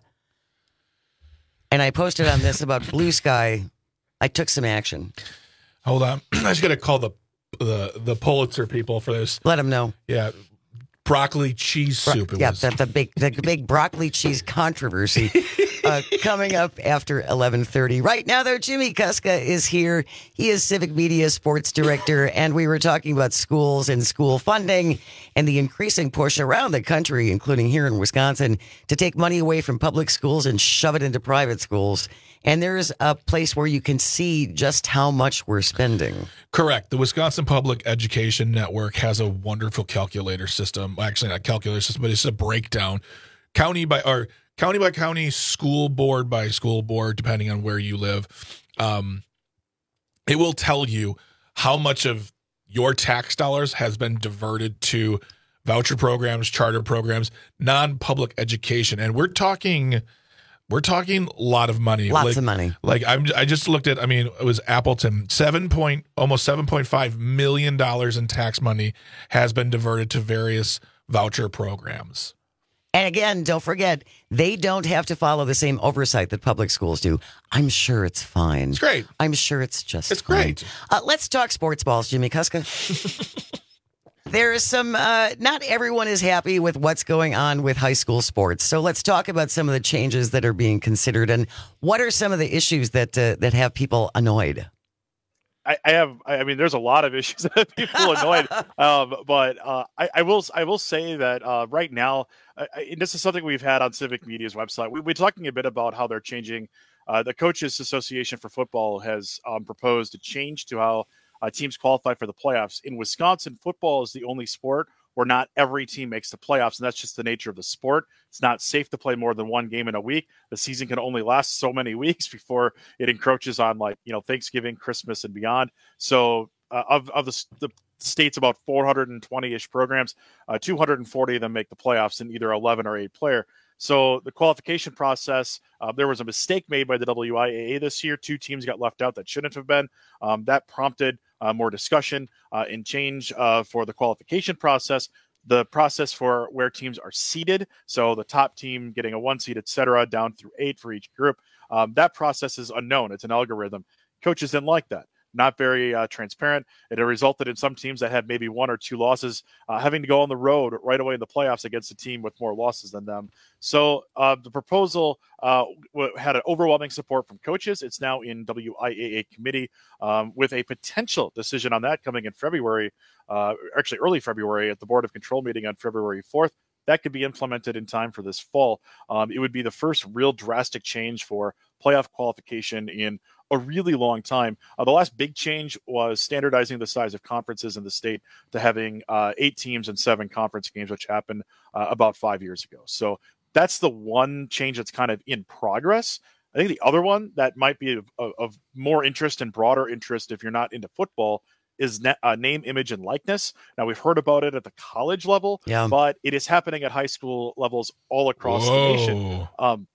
And I posted on this about Blue Sky. I took some action. Hold on. I just got to call the Pulitzer people for this. Let them know. Yeah. Broccoli cheese soup. The big broccoli cheese controversy coming up after 11:30. Right now, though, Jimmy Kuska is here. He is Civic Media Sports Director, and we were talking about schools and school funding and the increasing push around the country, including here in Wisconsin, to take money away from public schools and shove it into private schools. And there's a place where you can see just how much we're spending. Correct. The Wisconsin Public Education Network has a wonderful calculator system. Actually, not calculator system, but it's a breakdown. County by county, school board by school board, depending on where you live. It will tell you how much of your tax dollars has been diverted to voucher programs, charter programs, non-public education. And we're talking a lot of money. Lots of money. Like I just looked at, it was Appleton, almost $7.5 million in tax money has been diverted to various voucher programs. And again, don't forget, they don't have to follow the same oversight that public schools do. I'm sure it's fine. It's great. I'm sure it's just It's fine. great. Let's talk sports balls, Jimmy Kuska. There is some, not everyone is happy with what's going on with high school sports. So let's talk about some of the changes that are being considered and what are some of the issues that have people annoyed. There's a lot of issues that have people annoyed. But I will say that right now, and this is something we've had on Civic Media's website. We're talking a bit about how they're changing. The Coaches Association for Football has proposed a change to how teams qualify for the playoffs. In Wisconsin, football is the only sport where not every team makes the playoffs, and that's just the nature of the sport. It's not safe to play more than one game in a week. The season can only last so many weeks before it encroaches on Thanksgiving, Christmas, and beyond. So of the state's about 420-ish programs, 240 of them make the playoffs in either 11 or 8 player. So the qualification process, there was a mistake made by the WIAA this year. 2 teams got left out that shouldn't have been. That prompted more discussion and change for the qualification process. The process for where teams are seeded, so the top team getting a 1 seed, et cetera, down through 8 for each group. That process is unknown. It's an algorithm. Coaches didn't like that. Not very transparent. It resulted in some teams that had maybe 1 or 2 losses having to go on the road right away in the playoffs against a team with more losses than them. So the proposal had an overwhelming support from coaches. It's now in WIAA committee with a potential decision on that coming in February, actually early February at the Board of Control meeting on February 4th. That could be implemented in time for this fall. It would be the first real drastic change for playoff qualification in a really long time. The last big change was standardizing the size of conferences in the state to having 8 teams and 7 conference games, which happened about 5 years ago. So that's the one change that's kind of in progress. I think the other one that might be of more interest and broader interest if you're not into football is name, image, and likeness. Now, we've heard about it at the college level, but it is happening at high school levels all across the nation.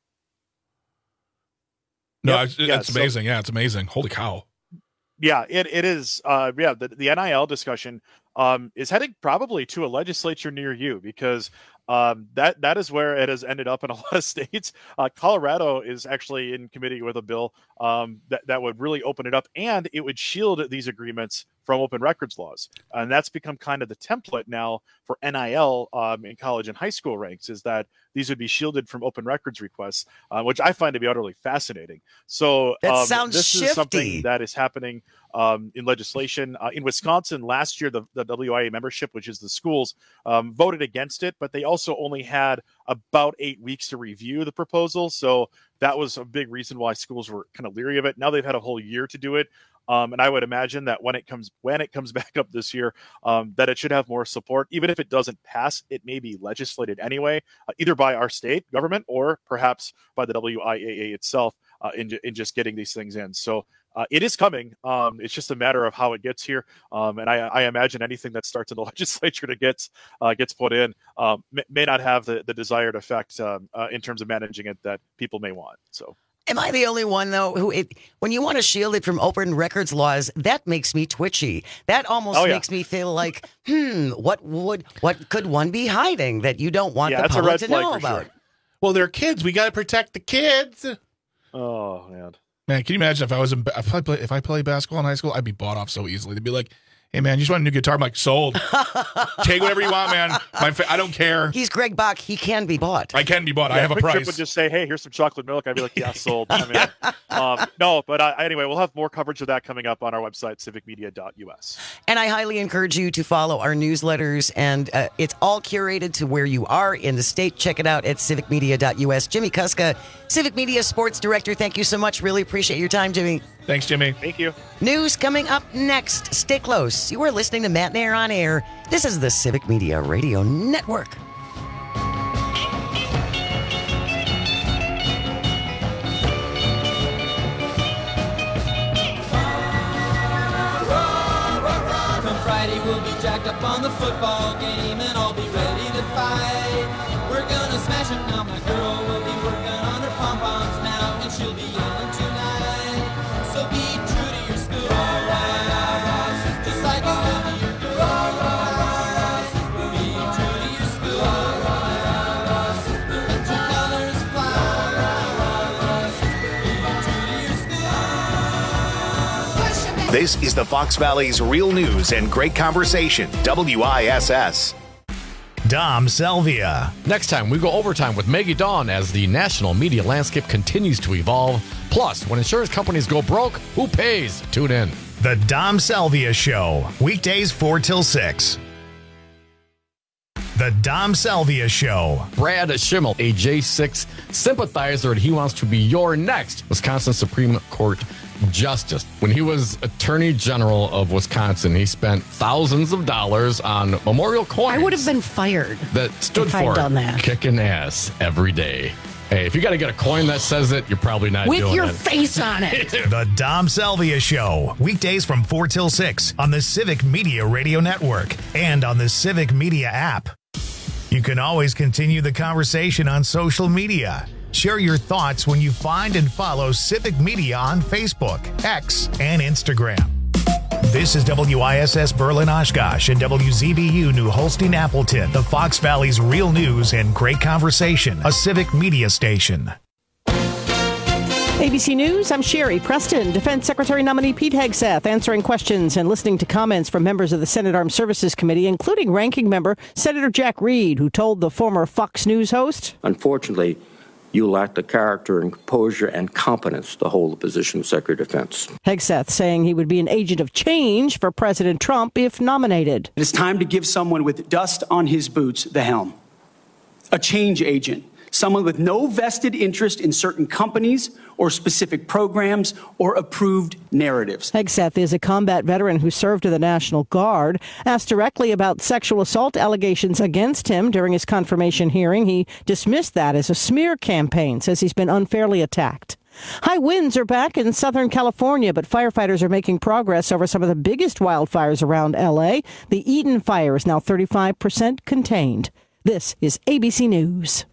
It's amazing. Yeah, it's amazing. Holy cow. Yeah, it is. The NIL discussion is heading probably to a legislature near you because that is where it has ended up in a lot of states. Colorado is actually in committee with a bill that would really open it up, and it would shield these agreements from open records laws. And that's become kind of the template now for NIL in college and high school ranks, is that these would be shielded from open records requests, which I find to be utterly fascinating. So that sounds this shifty. Is something that is happening in legislation. In Wisconsin last year, the WIA membership, which is the schools, voted against it, but they also only had about 8 weeks to review the proposal. So that was a big reason why schools were kind of leery of it. Now they've had a whole year to do it. And I would imagine that when it comes back up this year, that it should have more support. Even if it doesn't pass, it may be legislated anyway, either by our state government or perhaps by the WIAA itself in just getting these things in. So it is coming. It's just a matter of how it gets here. And I imagine anything that starts in the legislature that gets put in may not have the desired effect in terms of managing it that people may want. So. Am I the only one, though, when you want to shield it from open records laws, that makes me twitchy. That almost makes me feel like, what could one be hiding that you don't want the public to know about? Sure. Well, they're kids. We got to protect the kids. Oh, man. Man, can you imagine if I play basketball in high school, I'd be bought off so easily. They'd be like, hey, man, you just want a new guitar? I'm like, sold. Take whatever you want, man. I don't care. He's Greg Bach. He can be bought. I can be bought. I have a price. Trip would just say, hey, here's some chocolate milk. I'd be like, yeah, sold. No, but anyway, we'll have more coverage of that coming up on our website, civicmedia.us. And I highly encourage you to follow our newsletters. And it's all curated to where you are in the state. Check it out at civicmedia.us. Jimmy Kuska, Civic Media Sports Director, thank you so much. Really appreciate your time, Jimmy. Thanks, Jimmy. Thank you. News coming up next. Stay close. You are listening to Matt Nair on Air. This is the Civic Media Radio Network. Come Friday, we'll be jacked up on the football game, and I'll be ready to fight. We're gonna smash it now. My girl will be working on her pom-poms now, and she'll be yelling tonight. So be true to your school, just like you will to your girl. Be true to your school, let your colors fly. Be true to your school. This is the Fox Valley's real news and great conversation, WISS. Dom Salvia. Next time, we go overtime with Maggie Dawn as the national media landscape continues to evolve. Plus, when insurance companies go broke, who pays? Tune in. The Dom Salvia Show, weekdays 4 till 6. The Dom Salvia Show. Brad Schimmel, a J6 sympathizer, and he wants to be your next Wisconsin Supreme Court justice. When he was Attorney General of Wisconsin, he spent thousands of dollars on memorial coins. I would have been fired that stood if for I'd done that. Kicking ass every day. Hey, if you got to get a coin that says it, you're probably not doing it. With your face on it. The Dom Salvia Show, weekdays from 4 till 6 on the Civic Media Radio Network and on the Civic Media app. You can always continue the conversation on social media. Share your thoughts when you find and follow Civic Media on Facebook, X, and Instagram. This is WISS Berlin Oshkosh and WZBU New Holstein Appleton, the Fox Valley's real news and great conversation, a Civic Media station. ABC News, I'm Sherry Preston. Defense Secretary nominee Pete Hegseth answering questions and listening to comments from members of the Senate Armed Services Committee, including Ranking Member Senator Jack Reed, who told the former Fox News host, "Unfortunately, you lack the character and composure and competence to hold the position of Secretary of Defense." Hegseth saying he would be an agent of change for President Trump if nominated. It is time to give someone with dust on his boots the helm. A change agent. Someone with no vested interest in certain companies or specific programs or approved narratives. Hegseth is a combat veteran who served in the National Guard. Asked directly about sexual assault allegations against him during his confirmation hearing, he dismissed that as a smear campaign, says he's been unfairly attacked. High winds are back in Southern California, but firefighters are making progress over some of the biggest wildfires around L.A. The Eden fire is now 35% contained. This is ABC News.